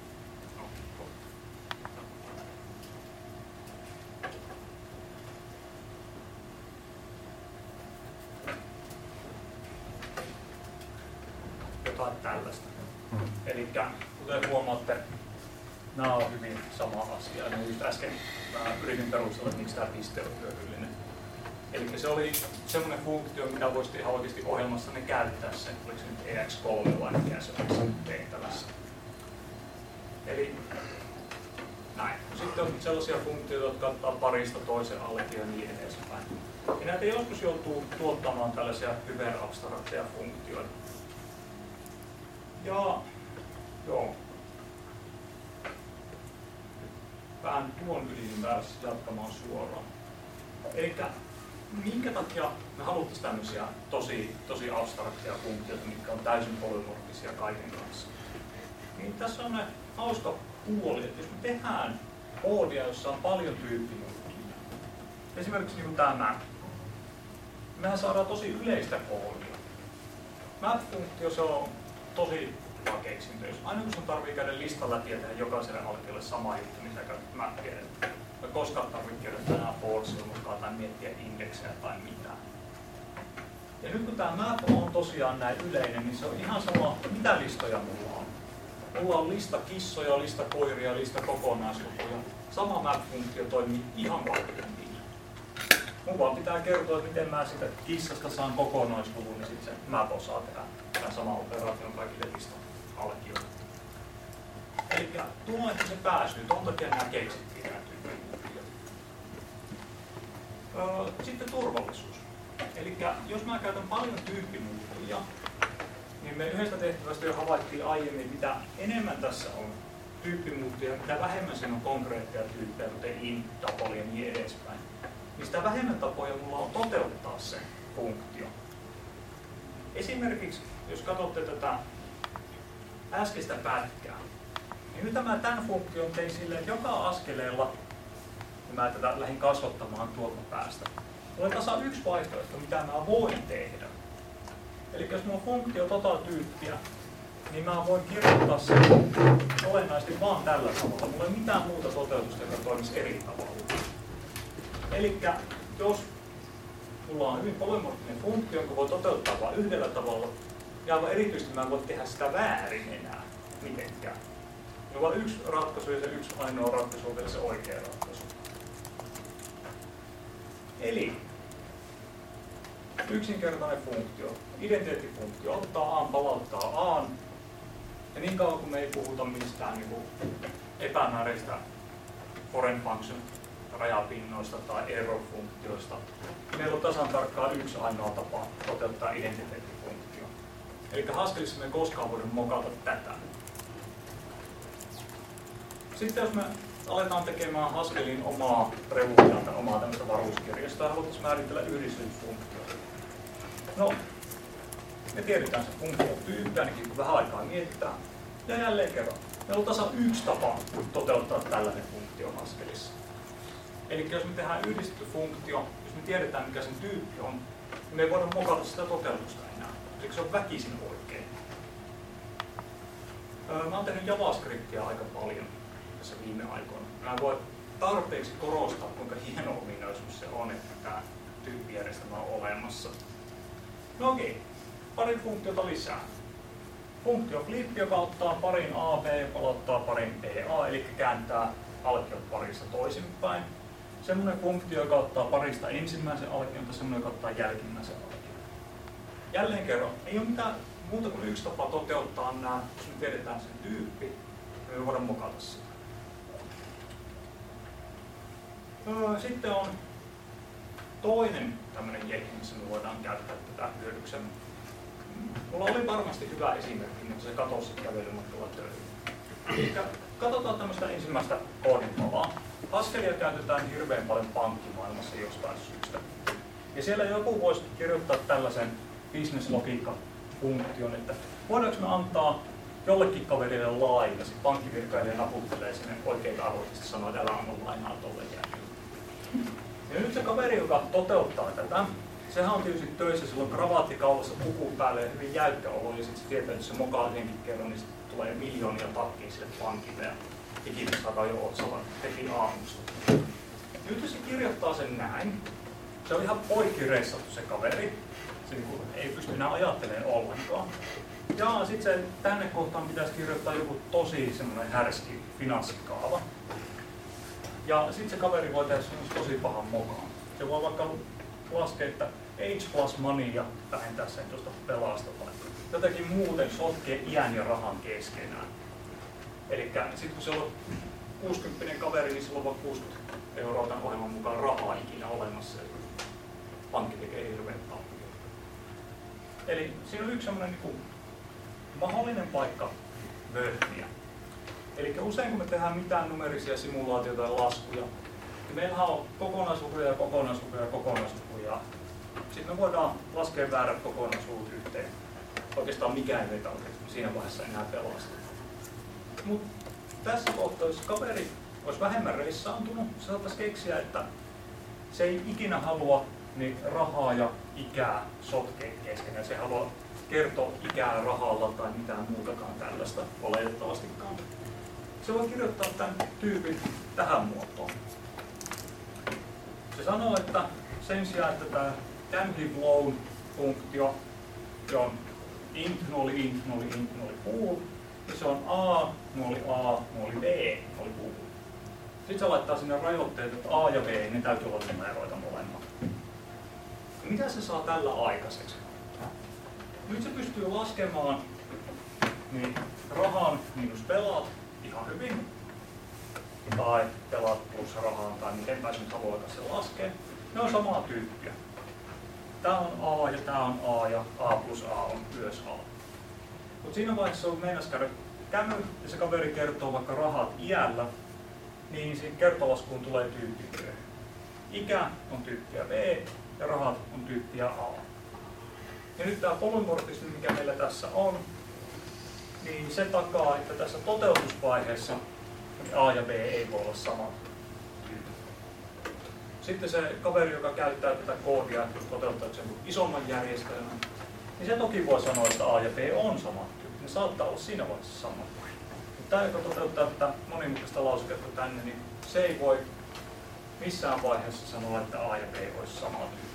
jotain tällaista. Eli kuten huomaatte, nämä on hyvin sama asia. Ja just äsken mä yritin perustella, miksi tämä piste on hyödyllinen. Eli se oli semmoinen funktio, mitä voisi ihan oikeasti ohjelmassa ne käyttää sen, oliko se nyt EX3 vai mikä se olisi tehtävässä. Eli näin. Sitten on sellaisia funktioita, jotka ottaa parista toisen alle ja niin edespäin. Ja näitä joskus joutuu tuottamaan tällaisia hyperabstrakteja funktioita. Ja joo. Vähän tuon yli päässä jatkamaan suoraan. Elikkä minkä takia me haluttaisiin tämmöisiä tosi abstrakteja funktioita, mitkä on täysin polymorfisia kaiken kanssa? Niin tässä on hauska puoli, että jos me tehdään koodia, jossa on paljon tyyppimuuttuja, esimerkiksi niin kuin tämä, mehän saadaan tosi yleistä koodia. Map-funktio se on tosi hyvä keksintö. Aina kun sun tarvii käydä listan läpi ja tehdä jokaiselle alkeelle sama juttu, niin sä käytät mappia. Me koskaan tarvitse kirjoittaa enää falsea mukaan tai miettiä indeksejä tai mitään. Ja nyt kun tämä map on tosiaan näin yleinen, niin se on ihan sama, mitä listoja mulla on. Mulla on lista kissoja, lista koiria, lista kokonaislukuja. Sama map-funktio toimii ihan vaikka hyvin. Mun vaan pitää kertoa, että miten mä sitä kissasta saan kokonaisluvun, niin sitten se map osaa tehdä tämän saman operaation kaikille listan alkijoille. Eli tuo, että se pääsyy, ton takia nämä keksittiin nämä tyyppimuuttiot. Sitten turvallisuus. Eli jos mä käytän paljon tyyppimuuttuja, niin me yhdestä tehtävästä jo havaittiin aiemmin, mitä enemmän tässä on tyyppimuuttuja, mitä vähemmän siinä on konkreetteja tyyppejä, kuten int, double ja niin edespäin, niin sitä vähemmän tapoja mulla on toteuttaa se funktio. Esimerkiksi, jos katsotte tätä äskeistä pätkää, niin nyt mä tämän funktion tein silleen, että joka askeleella, ja mä tätä lähdin kasvattamaan tuolta päästä, mulla on tasan yksi vaihtoehto, mitä mä voin tehdä. Eli jos mulla on funktio tyyppiä, niin mä voin kirjoittaa sen olennaisesti vaan tällä tavalla. Mulla ei ole mitään muuta toteutusta, joka toimisi eri tavalla. Eli jos mulla on hyvin polymorfinen funktio, jonka voi toteuttaa vain yhdellä tavalla, ja aivan erityisesti mä en voi tehdä sitä väärin enää mitenkään. Mulla on yksi ratkaisu ja se yksi ainoa ratkaisu on vielä se oikea ratkaisu. Eli yksinkertainen funktio, identiteettifunktio, ottaa A, palauttaa A, Ja niin kauan kun me ei puhuta mistään niin epämääräistä foreign function rajapinnoista tai error-funktioista, meillä on tasan tarkkaan yksi ainoa tapa toteuttaa identiteettifunktio. Eli Haskellissa me ei koskaan voida mokata tätä. Sitten jos me aletaan tekemään Haskellin omaa revuudelta, omaa tämmöistä varuuskirjasta ja haluttaisiin määritellä yhdistysfunktioita. No, me tiedetään se funktio-tyyppi, ainakin kun vähän aikaa mietitään. Ja jälleen kerran, meillä on tasan yksi tapa toteuttaa tällainen funktio Haskellissa. Eli jos me tehdään yhdistetty funktio, jos me tiedetään mikä sen tyyppi on, niin me ei voida mokata sitä toteutusta enää. Eli se on väkisin oikein. Mä oon tehnyt JavaScriptia aika paljon tässä viime aikoina. Mä voin tarpeeksi korostaa, kuinka hieno ominaisuus se on, että tämä tyyppijärjestelmä on olemassa. No okei, pari funktiota lisää. Funktio flip, joka ottaa parin AB, palauttaa parin BA, eli kääntää alkiot parista toisinpäin. Semmoinen funktio, joka ottaa parista ensimmäisen alkion, tai semmoinen, joka ottaa jälkimmäisen alkion. Jälleen kerran, ei ole mitään muuta kuin yksi tapa toteuttaa nämä, jos me tiedetään sen tyyppi, niin me voidaan mokata sitä. Sitten on toinen tämmöinen jekki, missä me voidaan käyttää tätä hyödyksemme. Mulla oli varmasti hyvä esimerkki, mutta se katosi kävelymatkalla töihin. Eli katsotaan tämmöistä ensimmäistä koodin palaa. Haskellia käytetään hirveän paljon pankkimaailmassa jostain syystä. Ja siellä joku voisi kirjoittaa tällaisen business-logiikka-funktion, että voidaanko me antaa jollekin kaverille laina, sitten pankkivirkailija naputtelee sinne oikeita arvoisesti sanoo, että älä anna lainaa tolle jäljellä. Ja nyt se kaveri, joka toteuttaa tätä, sehän on tietysti töissä, sillä on kravaatti kaulassa, puku päälle ja hyvin jäykkä olo, ja sitten se tietää, että jos se mokaa yhdenkin kerran, niin tulee miljoonia takkiin sille pankille, ja ikinä takaa jo otsalla teki aamusta. Nyt jos se kirjoittaa sen näin, se on ihan poikkireissattu se kaveri, se ei pysty enää ajattelemaan ollenkaan. Ja sitten se tänne kohtaan pitäisi kirjoittaa joku tosi semmoinen härski finanssikaava. Ja sitten se kaveri voi tehdä tosi pahan mokaan. Se voi vaikka laskea, että age plus money ja vähentää sen tuosta pelasta tai jotenkin muuten sotkee iän ja rahan keskenään. Eli sitten kun se on 60 kaveri, niin sillä on vain 60 € tämän ohjelman mukaan rahaa ikinä olemassa. Pankki tekee hirveän tappia. Eli siinä on yksi semmoinen niin mahdollinen paikka vöhniä. Eli usein kun me tehdään mitään numerisia simulaatioita ja laskuja, niin meillähän on kokonaislukuja ja kokonaislukuja ja kokonaislukuja. Sitten me voidaan laskea väärät kokonaisluvut yhteen. Oikeastaan mikään ei meitä siinä vaiheessa enää pelasta. Mutta tässä kohtaa, jos kaveri olisi vähemmän reissaantunut, se saattaisi keksiä, että se ei ikinä halua niin rahaa ja ikää sotkea keskenään. Se ei halua kertoa ikää rahalla tai mitään muutakaan tällaista oletettavastikaan. Se voi kirjoittaa tämän tyypin tähän muotoon. Se sanoo, että sen sijaan, että tämä can give loan-funktio on int, nuoli, int, nuoli, int, nuoli, bool, niin se on a, nuoli, b, nuoli, bool. Sitten se laittaa sinne rajoitteet, että a ja b, ne täytyy olla numeroita molemmat. Mitä se saa tällä aikaiseksi? Nyt se pystyy laskemaan niin rahan miinus pelaat ihan hyvin, tai pelaat plus rahaan, tai mitenpä sen haluaa se laskee. Ne on samaa tyyppiä. Tää on A ja tää on A ja A plus A on myös A. Mutta siinä vaiheessa on meinas käydä kämy ja se kaveri kertoo vaikka rahat iällä, niin siinä kertolaskuun tulee tyyppi B. Ikä on tyyppiä B ja rahat on tyyppiä A. Ja nyt tämä polymorfismi, mikä meillä tässä on, niin se takaa, että tässä toteutusvaiheessa A ja B ei voi olla sama tyyppi. Sitten se kaveri, joka käyttää tätä koodia toteuttaakseen isomman järjestelmän, niin se toki voi sanoa, että A ja B on sama tyyppi. Ne saattaa olla siinä vaiheessa sama. Mutta tämä, joka toteuttaa tätä monimutkaista lauseketta tänne, niin se ei voi missään vaiheessa sanoa, että A ja B olisi sama tyyppi.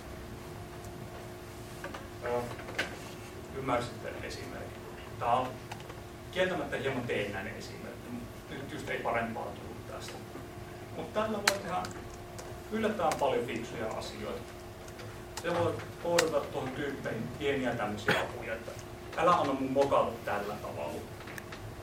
Ymmärsitte esimerkki. Tämä on kieltämättä hieman teennäinen esimerkki, mutta nyt just ei parempaa tullut tästä. Mutta tällä voi tehdä yllättävän paljon fiksuja asioita. Se voi koodata tuohon tyyppeihin pieniä tämmöisiä apuja, että älä anna mun mokata tällä tavalla.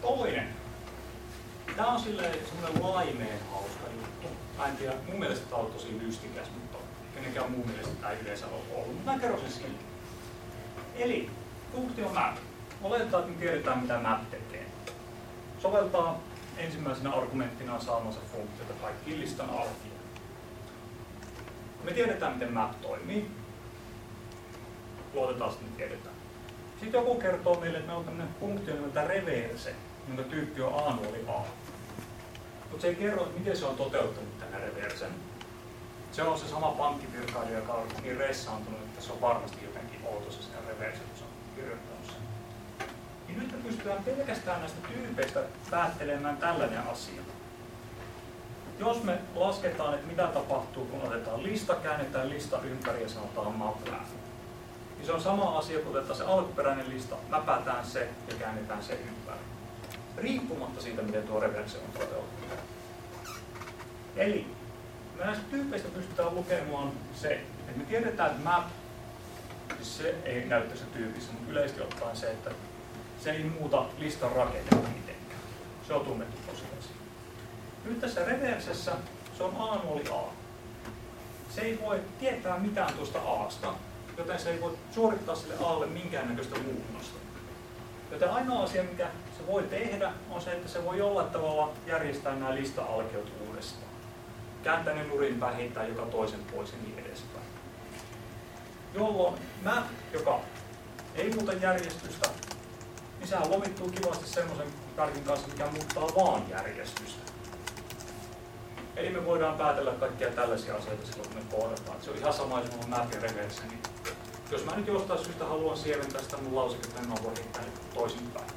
Toinen. Tämä on semmoinen laimeen hauska juttu. Mä en tiedä, mun mielestä tämä on tosi lystikäs, mutta kenenkään muun mielestä tämä ei yleensä ole ollut. Mä kerron sen silti. Eli funktio map. Oletetaan, että me tiedetään, mitä map tekee. Soveltaa ensimmäisenä argumenttina saamansa funktiota kaikkiin listan alkiin. Me tiedetään, miten map toimii. Luotetaan, että me tiedetään. Sitten joku kertoo meille, että meillä on tämmöinen funktio nimeltä reverse, jonka tyyppi on A-nuoli A. Mutta se ei kerro, että miten se on toteuttanut tämän reversen. Se on se sama pankkivirkailija, joka on niin ressaantunut, että se on varmasti jotenkin outo se reverse, kun se on kirjoittanut sen. Niin nyt me pystytään pelkästään näistä tyypeistä päättelemään tällainen asia. Jos me lasketaan, että mitä tapahtuu, kun otetaan lista, käännetään lista ympäri ja sanotaan maplää. Niin se on sama asia, kun otetaan se alkuperäinen lista, mäpätään se ja käännetään se ympäri. Riippumatta siitä, miten tuo reverse on toteutunut. Eli me näistä tyypeistä pystytään lukemaan se, että me tiedetään, että map, siis se ei näy tässä tyypissä, mutta yleisesti ottaen se, että se ei muuta listan rakennetta mitenkään. Se on tunnettu tosiasia. Nyt tässä reversessä se on A-nuoli A. Se ei voi tietää mitään tuosta A:sta, joten se ei voi suorittaa sille A:lle minkäännäköistä muunnosta. Joten ainoa asia, mikä se voi tehdä, on se, että se voi jollain tavalla järjestää nämä lista-alkeut uudestaan. Kääntää ne nurin päin, heittää joka toisen pois ja niin edespäin. Jolloin map, joka ei muuta järjestystä, niin sehän lomittuu kivasti semmoisen värkin kanssa, mikä muuttaa vaan järjestystä. Eli me voidaan päätellä kaikkia tällaisia asioita silloin, kun me koodataan. Se on ihan sama, jos mulla on map ja reverse, niin jos mä nyt jostain syystä haluan sieventää sitä mun lauseketta, niin mä voin heittää toisinpäin.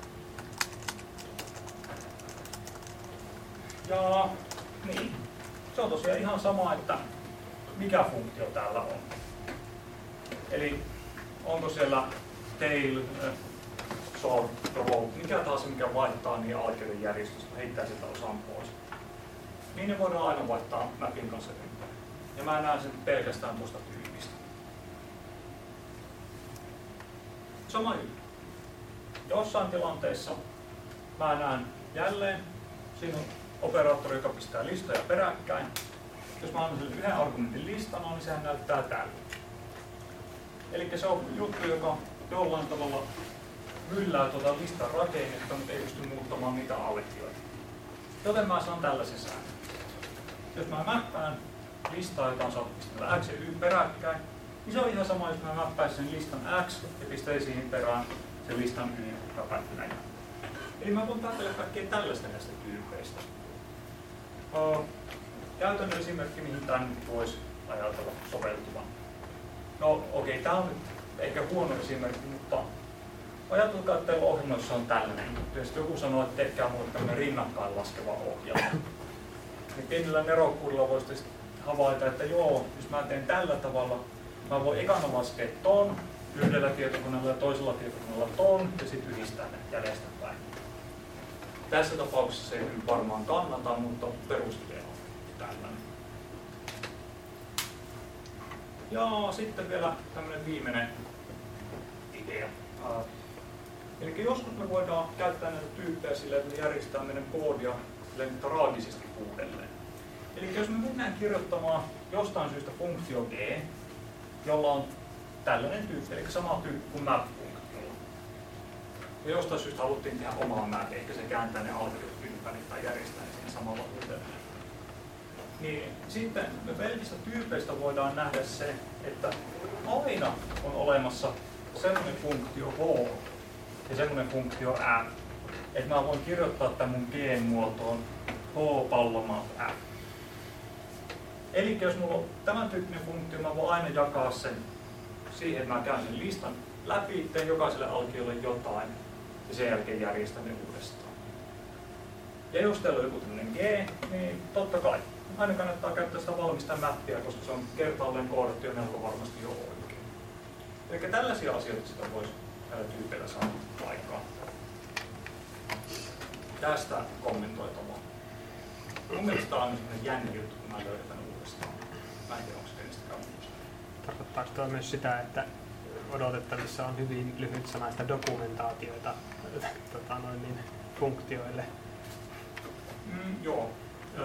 Ja niin, se on tosiaan ihan sama, että mikä funktio täällä on. Eli onko siellä tail, sort, row, mikä taas mikä vaihtaa niin alkeiden järjestystä, heittää sitä osan pois. Niin ne voidaan aina vaihtaa mapin kanssa ympäri. Ja mä näen sen pelkästään tuosta tyypistä. Sama juttu. Jossain tilanteessa mä näen jälleen, siinä on operaattori, joka pistää listoja peräkkäin. Jos mä annan sille yhden argumentin listana, niin sehän näyttää tällä. Eli se on juttu, joka jollain tavalla myllää tuota listan rakennetta, mutta ei pysty muuttamaan niitä alkioita. Joten mä sanon tällaisen säännön. Jos mä mäppään listaa, jota on saatu pistää X ja Y peräkkäin, niin se on ihan sama, jos mä mäppäisin sen listan X ja pistäisin siihen perään sen listan Y näin. Eli mä voin päätellä kaikkea tällaista näistä tyypeistä. Käytännön esimerkki, mihin tämä nyt voisi ajatella soveltuvan. No okei, tämä on nyt ehkä huono esimerkki, mutta ajatelkaa, että teillä ohjelmassa on tällainen. Jos joku sanoo, että tehkää mulle tämmöinen rinnakkain laskeva ohjelma. Niin pienellä nerokkuudella voisi havaita, että joo, jos mä teen tällä tavalla, mä voin ekana laskea ton yhdellä tietokoneella ja toisella tietokoneella ton ja sitten yhdistää ne jäljestäpäin. Tässä tapauksessa se ei varmaan kannata, mutta perusidea on tällainen. Ja sitten vielä tämmöinen viimeinen idea. Eli joskus me voidaan käyttää näitä tyyppejä silleen, että me järjestetään meidän koodia traagisesti uudelleen. Eli jos me mennään kirjoittamaan jostain syystä funktio G, jolla on tällainen tyyppi, eli sama tyyppi kuin map-funktiolla. Ja jostain syystä haluttiin tehdä omaa map, eikä se kääntää ne alkiot ympäri tai järjestää ne siinä samalla uudelleen. Niin sitten me pelkistä tyypeistä voidaan nähdä se, että aina on olemassa sellainen funktio H ja sellainen funktio M. Että mä voin kirjoittaa tämän mun G-muotoon H-pallomaa F. Eli jos mulla on tämän tyyppinen funktio, mä voin aina jakaa sen siihen, että mä käyn sen listan läpi, teen jokaiselle alkiolle jotain ja sen jälkeen järjestän ne uudestaan. Ja jos teillä on joku tämmöinen G, niin totta kai aina kannattaa käyttää sitä valmista mappia, koska se on kertaalleen koodattu ja melko varmasti jo oikein. Eli tällaisia asioita sitä voisi näillä tyypeillä saada aikaan. Tästä kommentoitavaa. Mun mielestä tämä on sellainen jännä juttu, kun mä löydän tämän uudestaan. Mä en tiedä, onko se kenestäkään muusta. Tarkoittaako tuo myös sitä, että odotettavissa on hyvin lyhytsanaista dokumentaatioita funktioille. Joo.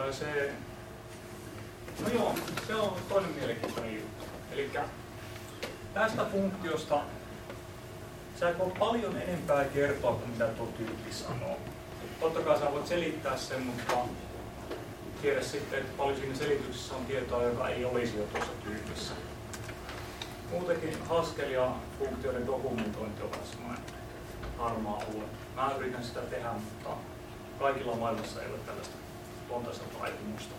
Se on toinen mielenkiintoinen juttu. Eli tästä funktiosta sä et voi paljon enempää kertoa kuin mitä tuo tyyppi sanoo. Totta kai sä voit selittää sen, mutta tiedä sitten, että paljon siinä selityksessä on tietoa, joka ei olisi jo tuossa tyypissä. Muutenkin Haskell ja funktioiden dokumentointi ovat semmoinen harmaa alue. Mä yritän sitä tehdä, mutta kaikilla maailmassa ei ole tällaista luontaista taipumusta.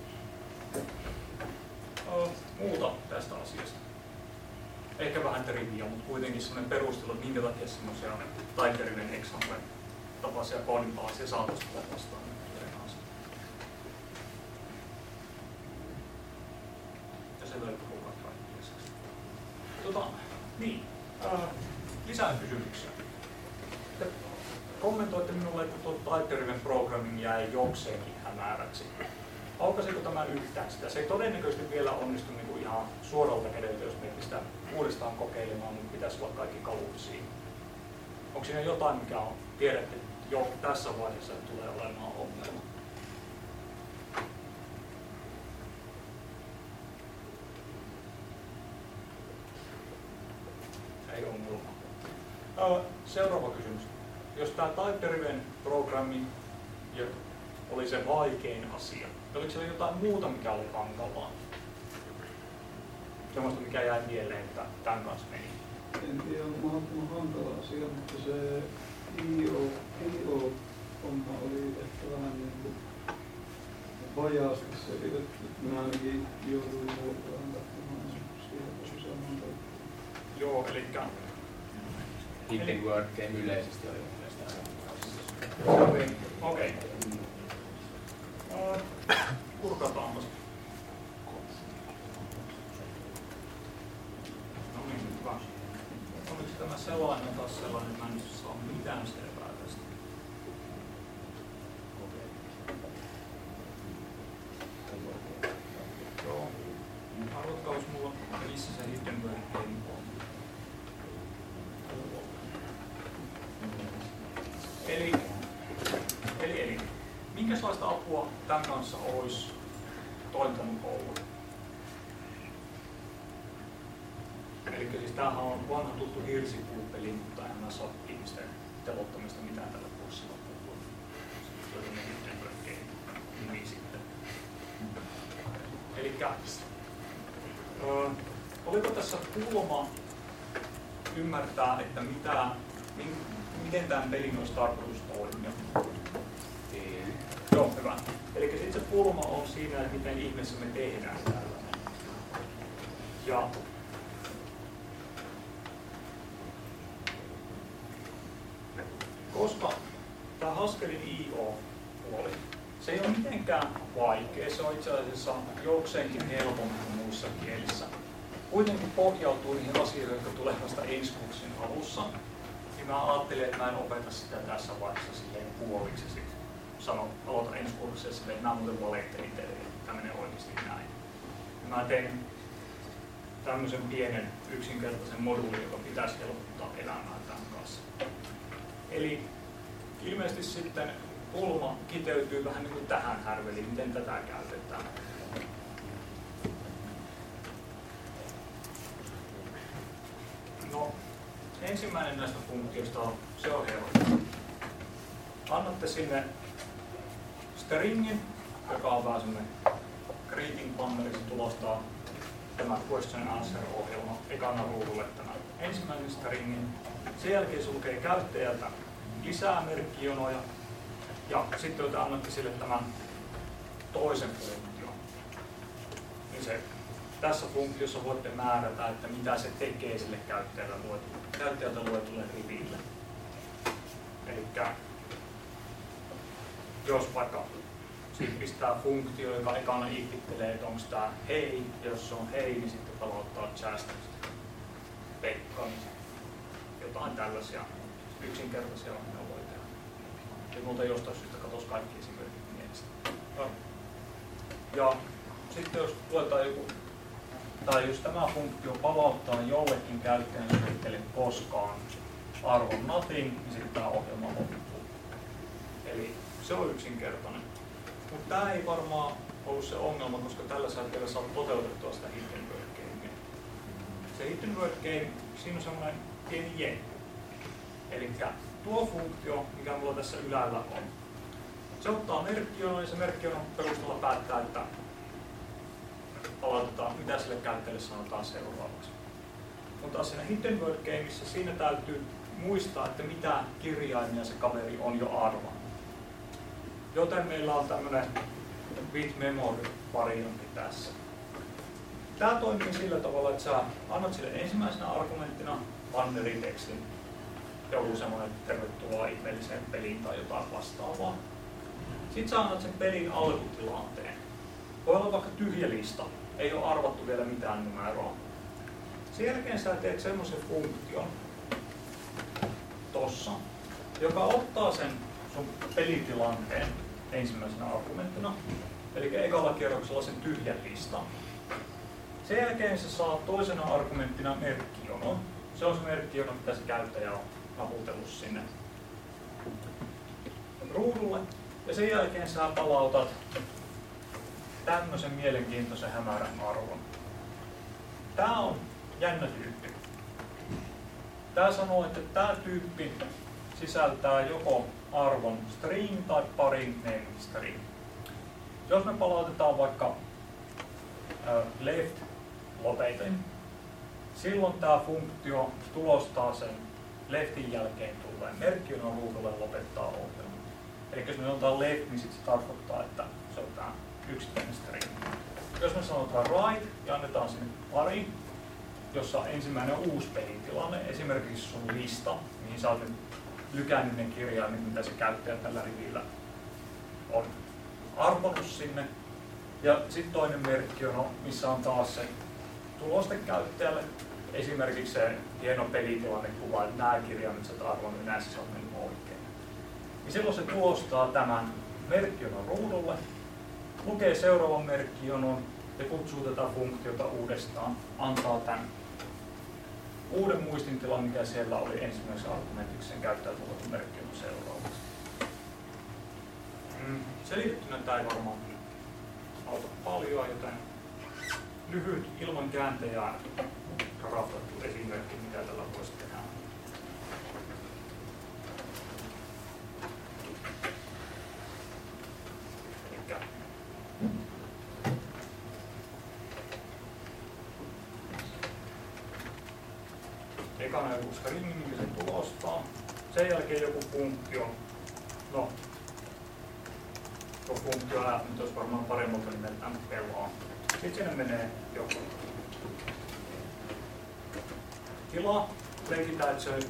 Muuta tästä asiasta. Ehkä vähän trivia, mutta kuitenkin sellainen perustelu, että minkä takia semmoisia Tigeriven example tapaisia koodipalaisia saataisiin tulla vastaan. Ja se löytyy kukaan kaikki. Niin. Lisää kysymyksiä. Te kommentoitte minulle, että tuo Tigeriven programming jäi jokseenkin hämäräksi. Aukasiko tämän yhtään sitä? Se ei todennäköisesti vielä onnistu niin kuin ihan suoralta kädeltä, jos me sitä uudestaan kokeilemaan, niin pitäisi olla kaikki kalut siinä. Onko siinä jotain, mikä on tiedetty jo tässä vaiheessa, että tulee olemaan ongelma? Ei ongelma. Seuraava kysymys. Jos tämä Tigeriven programmi oli se vaikein asia, oliko siellä jotain muuta, mikä oli hankalaa? Semmoista, mikä jäi mieleen, että tämän kanssa meni? En tiedä, on mahdottoman hankala asia, mutta se IO-homma oli ehkä vähän niin kuin vajaasti selitetty. Mä ainakin jouduin muotoon katsomaan siihen tosi saman. Joo, elikkä... Hidden Word Game yleisesti oli Okei. Kurkataanpas. No niin, hyvä. Oliko tämä sellainen taas sellainen, että mä en saa mitään selvää tästä? Joo. Arvotkaus mulla, missä se Hidden Word Game on. Eli minkälaista apua tämän kanssa olisi tointanut olla? Eli siis tämähän on vanha tuttu hirsipuupeli, mutta en mä saa ihmisten telottamista mitään tällä kurssilla puhua. Se on nimi sitten. Elikkä oliko tässä kulma ymmärtää, että miten tämän pelin olisi tarkoitus toimia? Joo, hyvä. Eli sitten se pulma on siinä, että miten ihmeessä me tehdään tällainen. Ja koska tämä Haskellin IO-puoli, se ei ole mitenkään vaikea, se on itse asiassa jokseenkin helpompi kuin muissa kielissä. Kuitenkin pohjautuu niihin asioihin, jotka tulee vasta ensi kurssin alussa. Niin mä ajattelin, että mä en opeta sitä tässä vaiheessa silleen puoliksi. Aloitan ensi kurssilla silleen, että mä muuten valittelin teille, että tämä menee oikeasti näin. Ja mä tein tämmöisen pienen yksinkertaisen moduulin, joka pitäisi helpottaa elämää tämän kanssa. Eli ilmeisesti sitten pulma kiteytyy vähän niin kuin tähän härveliin, miten tätä käytetään. No, ensimmäinen näistä funktioista on, se on helppo. Annatte sinne stringin, joka on vähän semmoinen greeting banneri, se tulostaa tämä question answer-ohjelma ekana ruudulle tämän ensimmäisen stringin. Sen jälkeen se lukee käyttäjältä lisää merkkijonoja ja sitten te annatte sille tämän toisen funktion. Niin se, tässä funktiossa voitte määrätä, että mitä se tekee sille käyttäjältä luetulle riville. Elikkä jos vaikka siitä pistää funktio, joka ekana ihmettelee, että onko tämä hei, ja jos se on hei, niin sitten palauttaa chastista Pekka, niin jotain tällaisia yksinkertaisia on voi tehdä. Ja multa jostain syystä katsoisi kaikki esimerkit mielestä. Ja sitten jos luetaan joku, tai jos tämä funktio palauttaa jollekin käyttäjälle koskaan arvon nothing, niin sitten tämä ohjelma loppuu. Eli se on yksinkertainen. Mutta tämä ei varmaan ollut se ongelma, koska tällä sä et vielä saa toteutettua sitä hidden word gamea. Se hidden word game, siinä on semmoinen pieni jenkku. Eli tuo funktio, mikä mulla tässä ylällä on, se ottaa merkkionon ja se merkkionon perusteella päättää, että palautetaan, mitä sille käyttäjälle sanotaan seuraavaksi. Mutta siinä hidden word gameissa siinä täytyy muistaa, että mitä kirjaimia se kaveri on jo arvannut. Joten meillä on tämmöinen with memory-variantti tässä. Tämä toimii sillä tavalla, että sä annat sille ensimmäisenä argumenttina banneritekstin, joku semmoinen tervetuloa ihmeelliseen peliin tai jotain vastaavaa. Sitten sä annat sen pelin alkutilanteen. Voi olla vaikka tyhjä lista, ei ole arvattu vielä mitään numeroa. Sen jälkeen sä teet semmoisen funktion tossa, joka ottaa sen sun pelitilanteen ensimmäisenä argumenttina, eli ekalla kierroksella sen tyhjän listan. Sen jälkeen sä saat toisena argumenttina merkkijonon. Se on se merkkijono, mitä se käyttäjä on naputellut sinne ruudulle. Ja sen jälkeen sä palautat tämmöisen mielenkiintoisen hämärän arvon. Tää on jännä tyyppi. Tää sanoo, että tää tyyppi sisältää joko arvon string tai parin name string. Jos me palautetaan vaikka left lopetin, silloin tämä funktio tulostaa sen leftin jälkeen tulleen merkkijonon ruudulle lopettaa ohjelma. Eli jos me sanotaan left, niin sitten se tarkoittaa, että se on tämä yksittäinen string. Jos me sanotaan right ja annetaan sinne pari, jossa on ensimmäinen uusi pelitilanne, esimerkiksi sun lista, mihin sä oot nyt lykännyt ne kirjaimet, mitä se käyttäjä tällä rivillä on arvonnut sinne. Ja sitten toinen merkki on, missä on taas se tuloste käyttäjälle. Esimerkiksi se hieno pelitilannekuva, että nämä kirjaimet sä oot arvonnut ja näissä sä oot mennyt oikein. Ja silloin se tulostaa tämän merkkionon ruudulle, lukee seuraavan merkkionon ja kutsuu tätä funktiota uudestaan, antaa tämän uuden muistintilan, mikä siellä oli ensimmäisen argumentiksi sen käyttäjä tullut merkkionon seuraavaksi. Selitettynä tämä ei varmaan auta paljon, joten lyhyt ilman kääntäjää raflattu esimerkki, mitä tällä voisi tehdä. Ekana joku stringi, minkä se tulostaa. Sen jälkeen joku funktio. No, tuo funktio nyt olisi varmaan paremmalta nimeltään pelaa. Sitten sinne menee joku tila. Leikitään, että se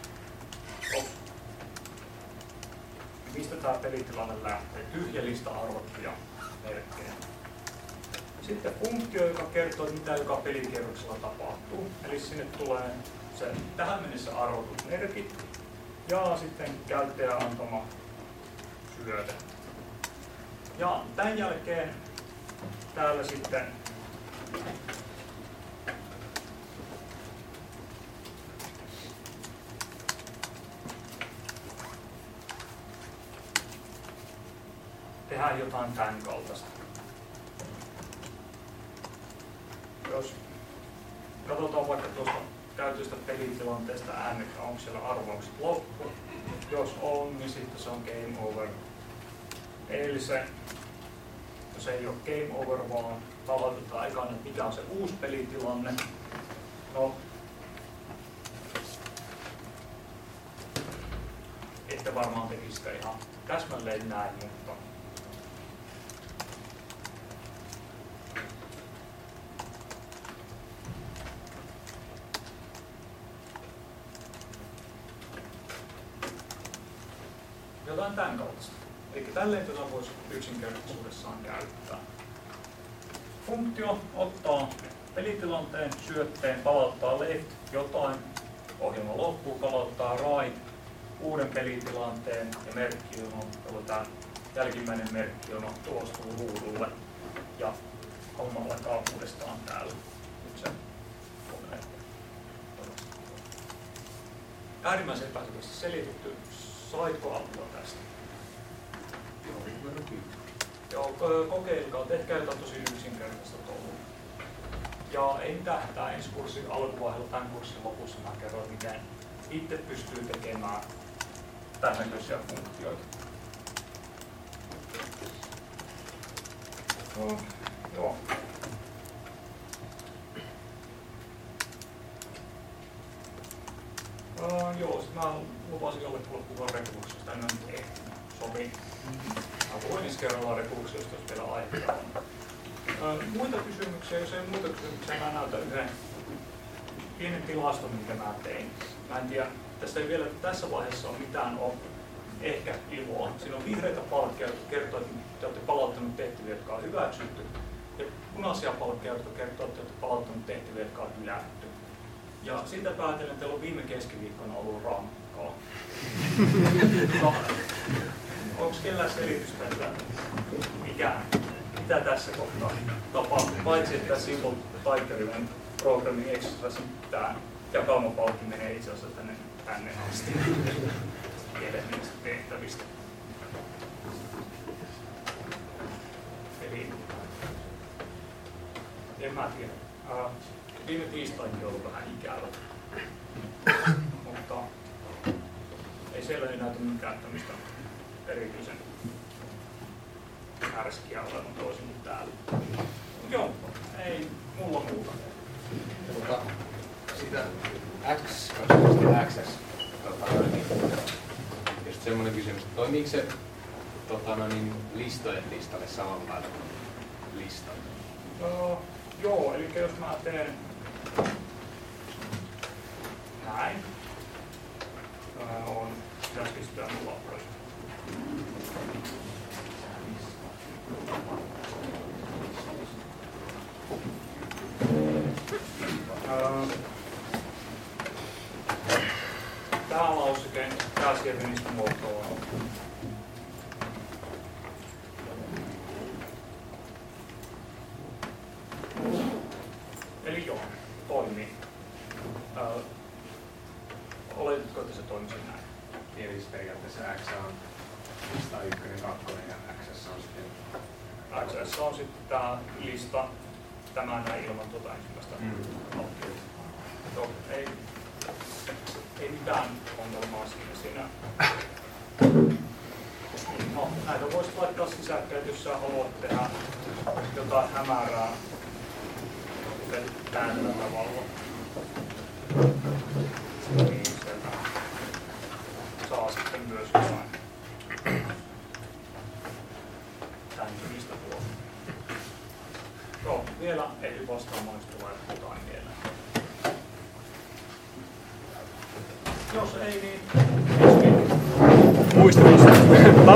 mistä tämä pelitilanne lähtee. Tyhjä lista arvottuja merkkejä. Sitten funktio, joka kertoo, mitä joka pelikierroksella tapahtuu. Eli sinne tulee se tähän mennessä arvotut merkit ja sitten käyttäjän antama syöte. Ja tämän jälkeen täällä sitten tehdään jotain tämän kaltaista. Jos katsotaan vaikka tuosta käytöstä pelitilanteesta äänekkä, onko siellä arvaukset loppu. Jos on, niin sitten se on game over. Eli se, jos ei ole game over, vaan palautetaan ekana, että mikä on se uusi pelitilanne. No, ette varmaan tekisi sitä ihan täsmälleen näin, mutta jotain tämän kaltaista. Eli tälleen tätä voisi yksinkertaisuudessaan käyttää. Funktio ottaa pelitilanteen, syötteen, palauttaa left, jotain, ohjelma loppuu, palauttaa right, uuden pelitilanteen ja merkkijono, jolloin tämä jälkimmäinen merkkijono tulostuu ruudulle ja homma alkaa uudestaan täällä. Nyt se on äärimmäisen epäselvästi selitetty. Saitko apua tästä? Joo, kokeilkaa, tehkää jotain tosi yksinkertaista touhua. Ja ei mitään hätää ensi kurssin alkuvaiheella, tämän kurssin lopussa mä kerroin, miten itse pystyy tekemään tämän näköisiä funktioita. No, joo. Joo, sit mä lupasin jollekin puhua Recluxiosta, en ole nyt ehtinyt. Sovi. Mä puhuin ensi kerralla Recluxiosta, jos vielä aikaa on. Muita kysymyksiä, jos ei muita kysymyksiä, mä näytän yhden pienen tilaston, minkä mä tein. Mä en tiedä, tässä ei vielä tässä vaiheessa ole mitään ehkä iloa. Siinä on vihreitä palkkeja, jotka kertoo, että te olette palauttanut tehtäviä, jotka on hyväksytty. Ja punaisia palkkeja, jotka kertoo, että te olette palauttanut tehtäviä, jotka on hylätty. Ja sitä päätellen teillä on viime keskiviikkona ollut rankkaa. No, onko kellään selitystä, että mitä tässä kohtaa tapahtuu? Paitsi että Simple Tigerin Programming Exercise, tämä jakaumapalkki menee itse asiassa tänne asti. Tiedän niistä tehtävistä. Eli en mä tiedä. Viime tiistaikin on ollut vähän ikävä, mutta ei siellä ei näytä mitään tämmöistä erityisen härskiä olevan toisin kuin täällä. Joo, ei mulla muuta. Sitä Access, just semmoinen kysymys, että toimiiko se listojen listalle samalla lailla kuin listat? Joo, eli jos mä teen näin, on pitäisi pistää mulla pois. Tää lauseke, tää sieltä muotoa on. Eli joo, toimii. Oletitko, että se toimisi näin? Eli siis periaatteessa X on lista 1, 2 ja X on sitten... X on sitten tämä lista, tämä näin ilman tuota ensimmäistä palkkiota. Joo, ei mitään ongelmaa siinä. No, näitä voisi laittaa sisäkkäin, jos sä haluat tehdä jotain hämärää, kuten tällä tavalla. Niin sieltä saa sitten myös jotain tän tyystä tuolla. Joo, vielä ei vastaamaan, jos tulee jotain mieleen. Jos ei, niin Muistetaan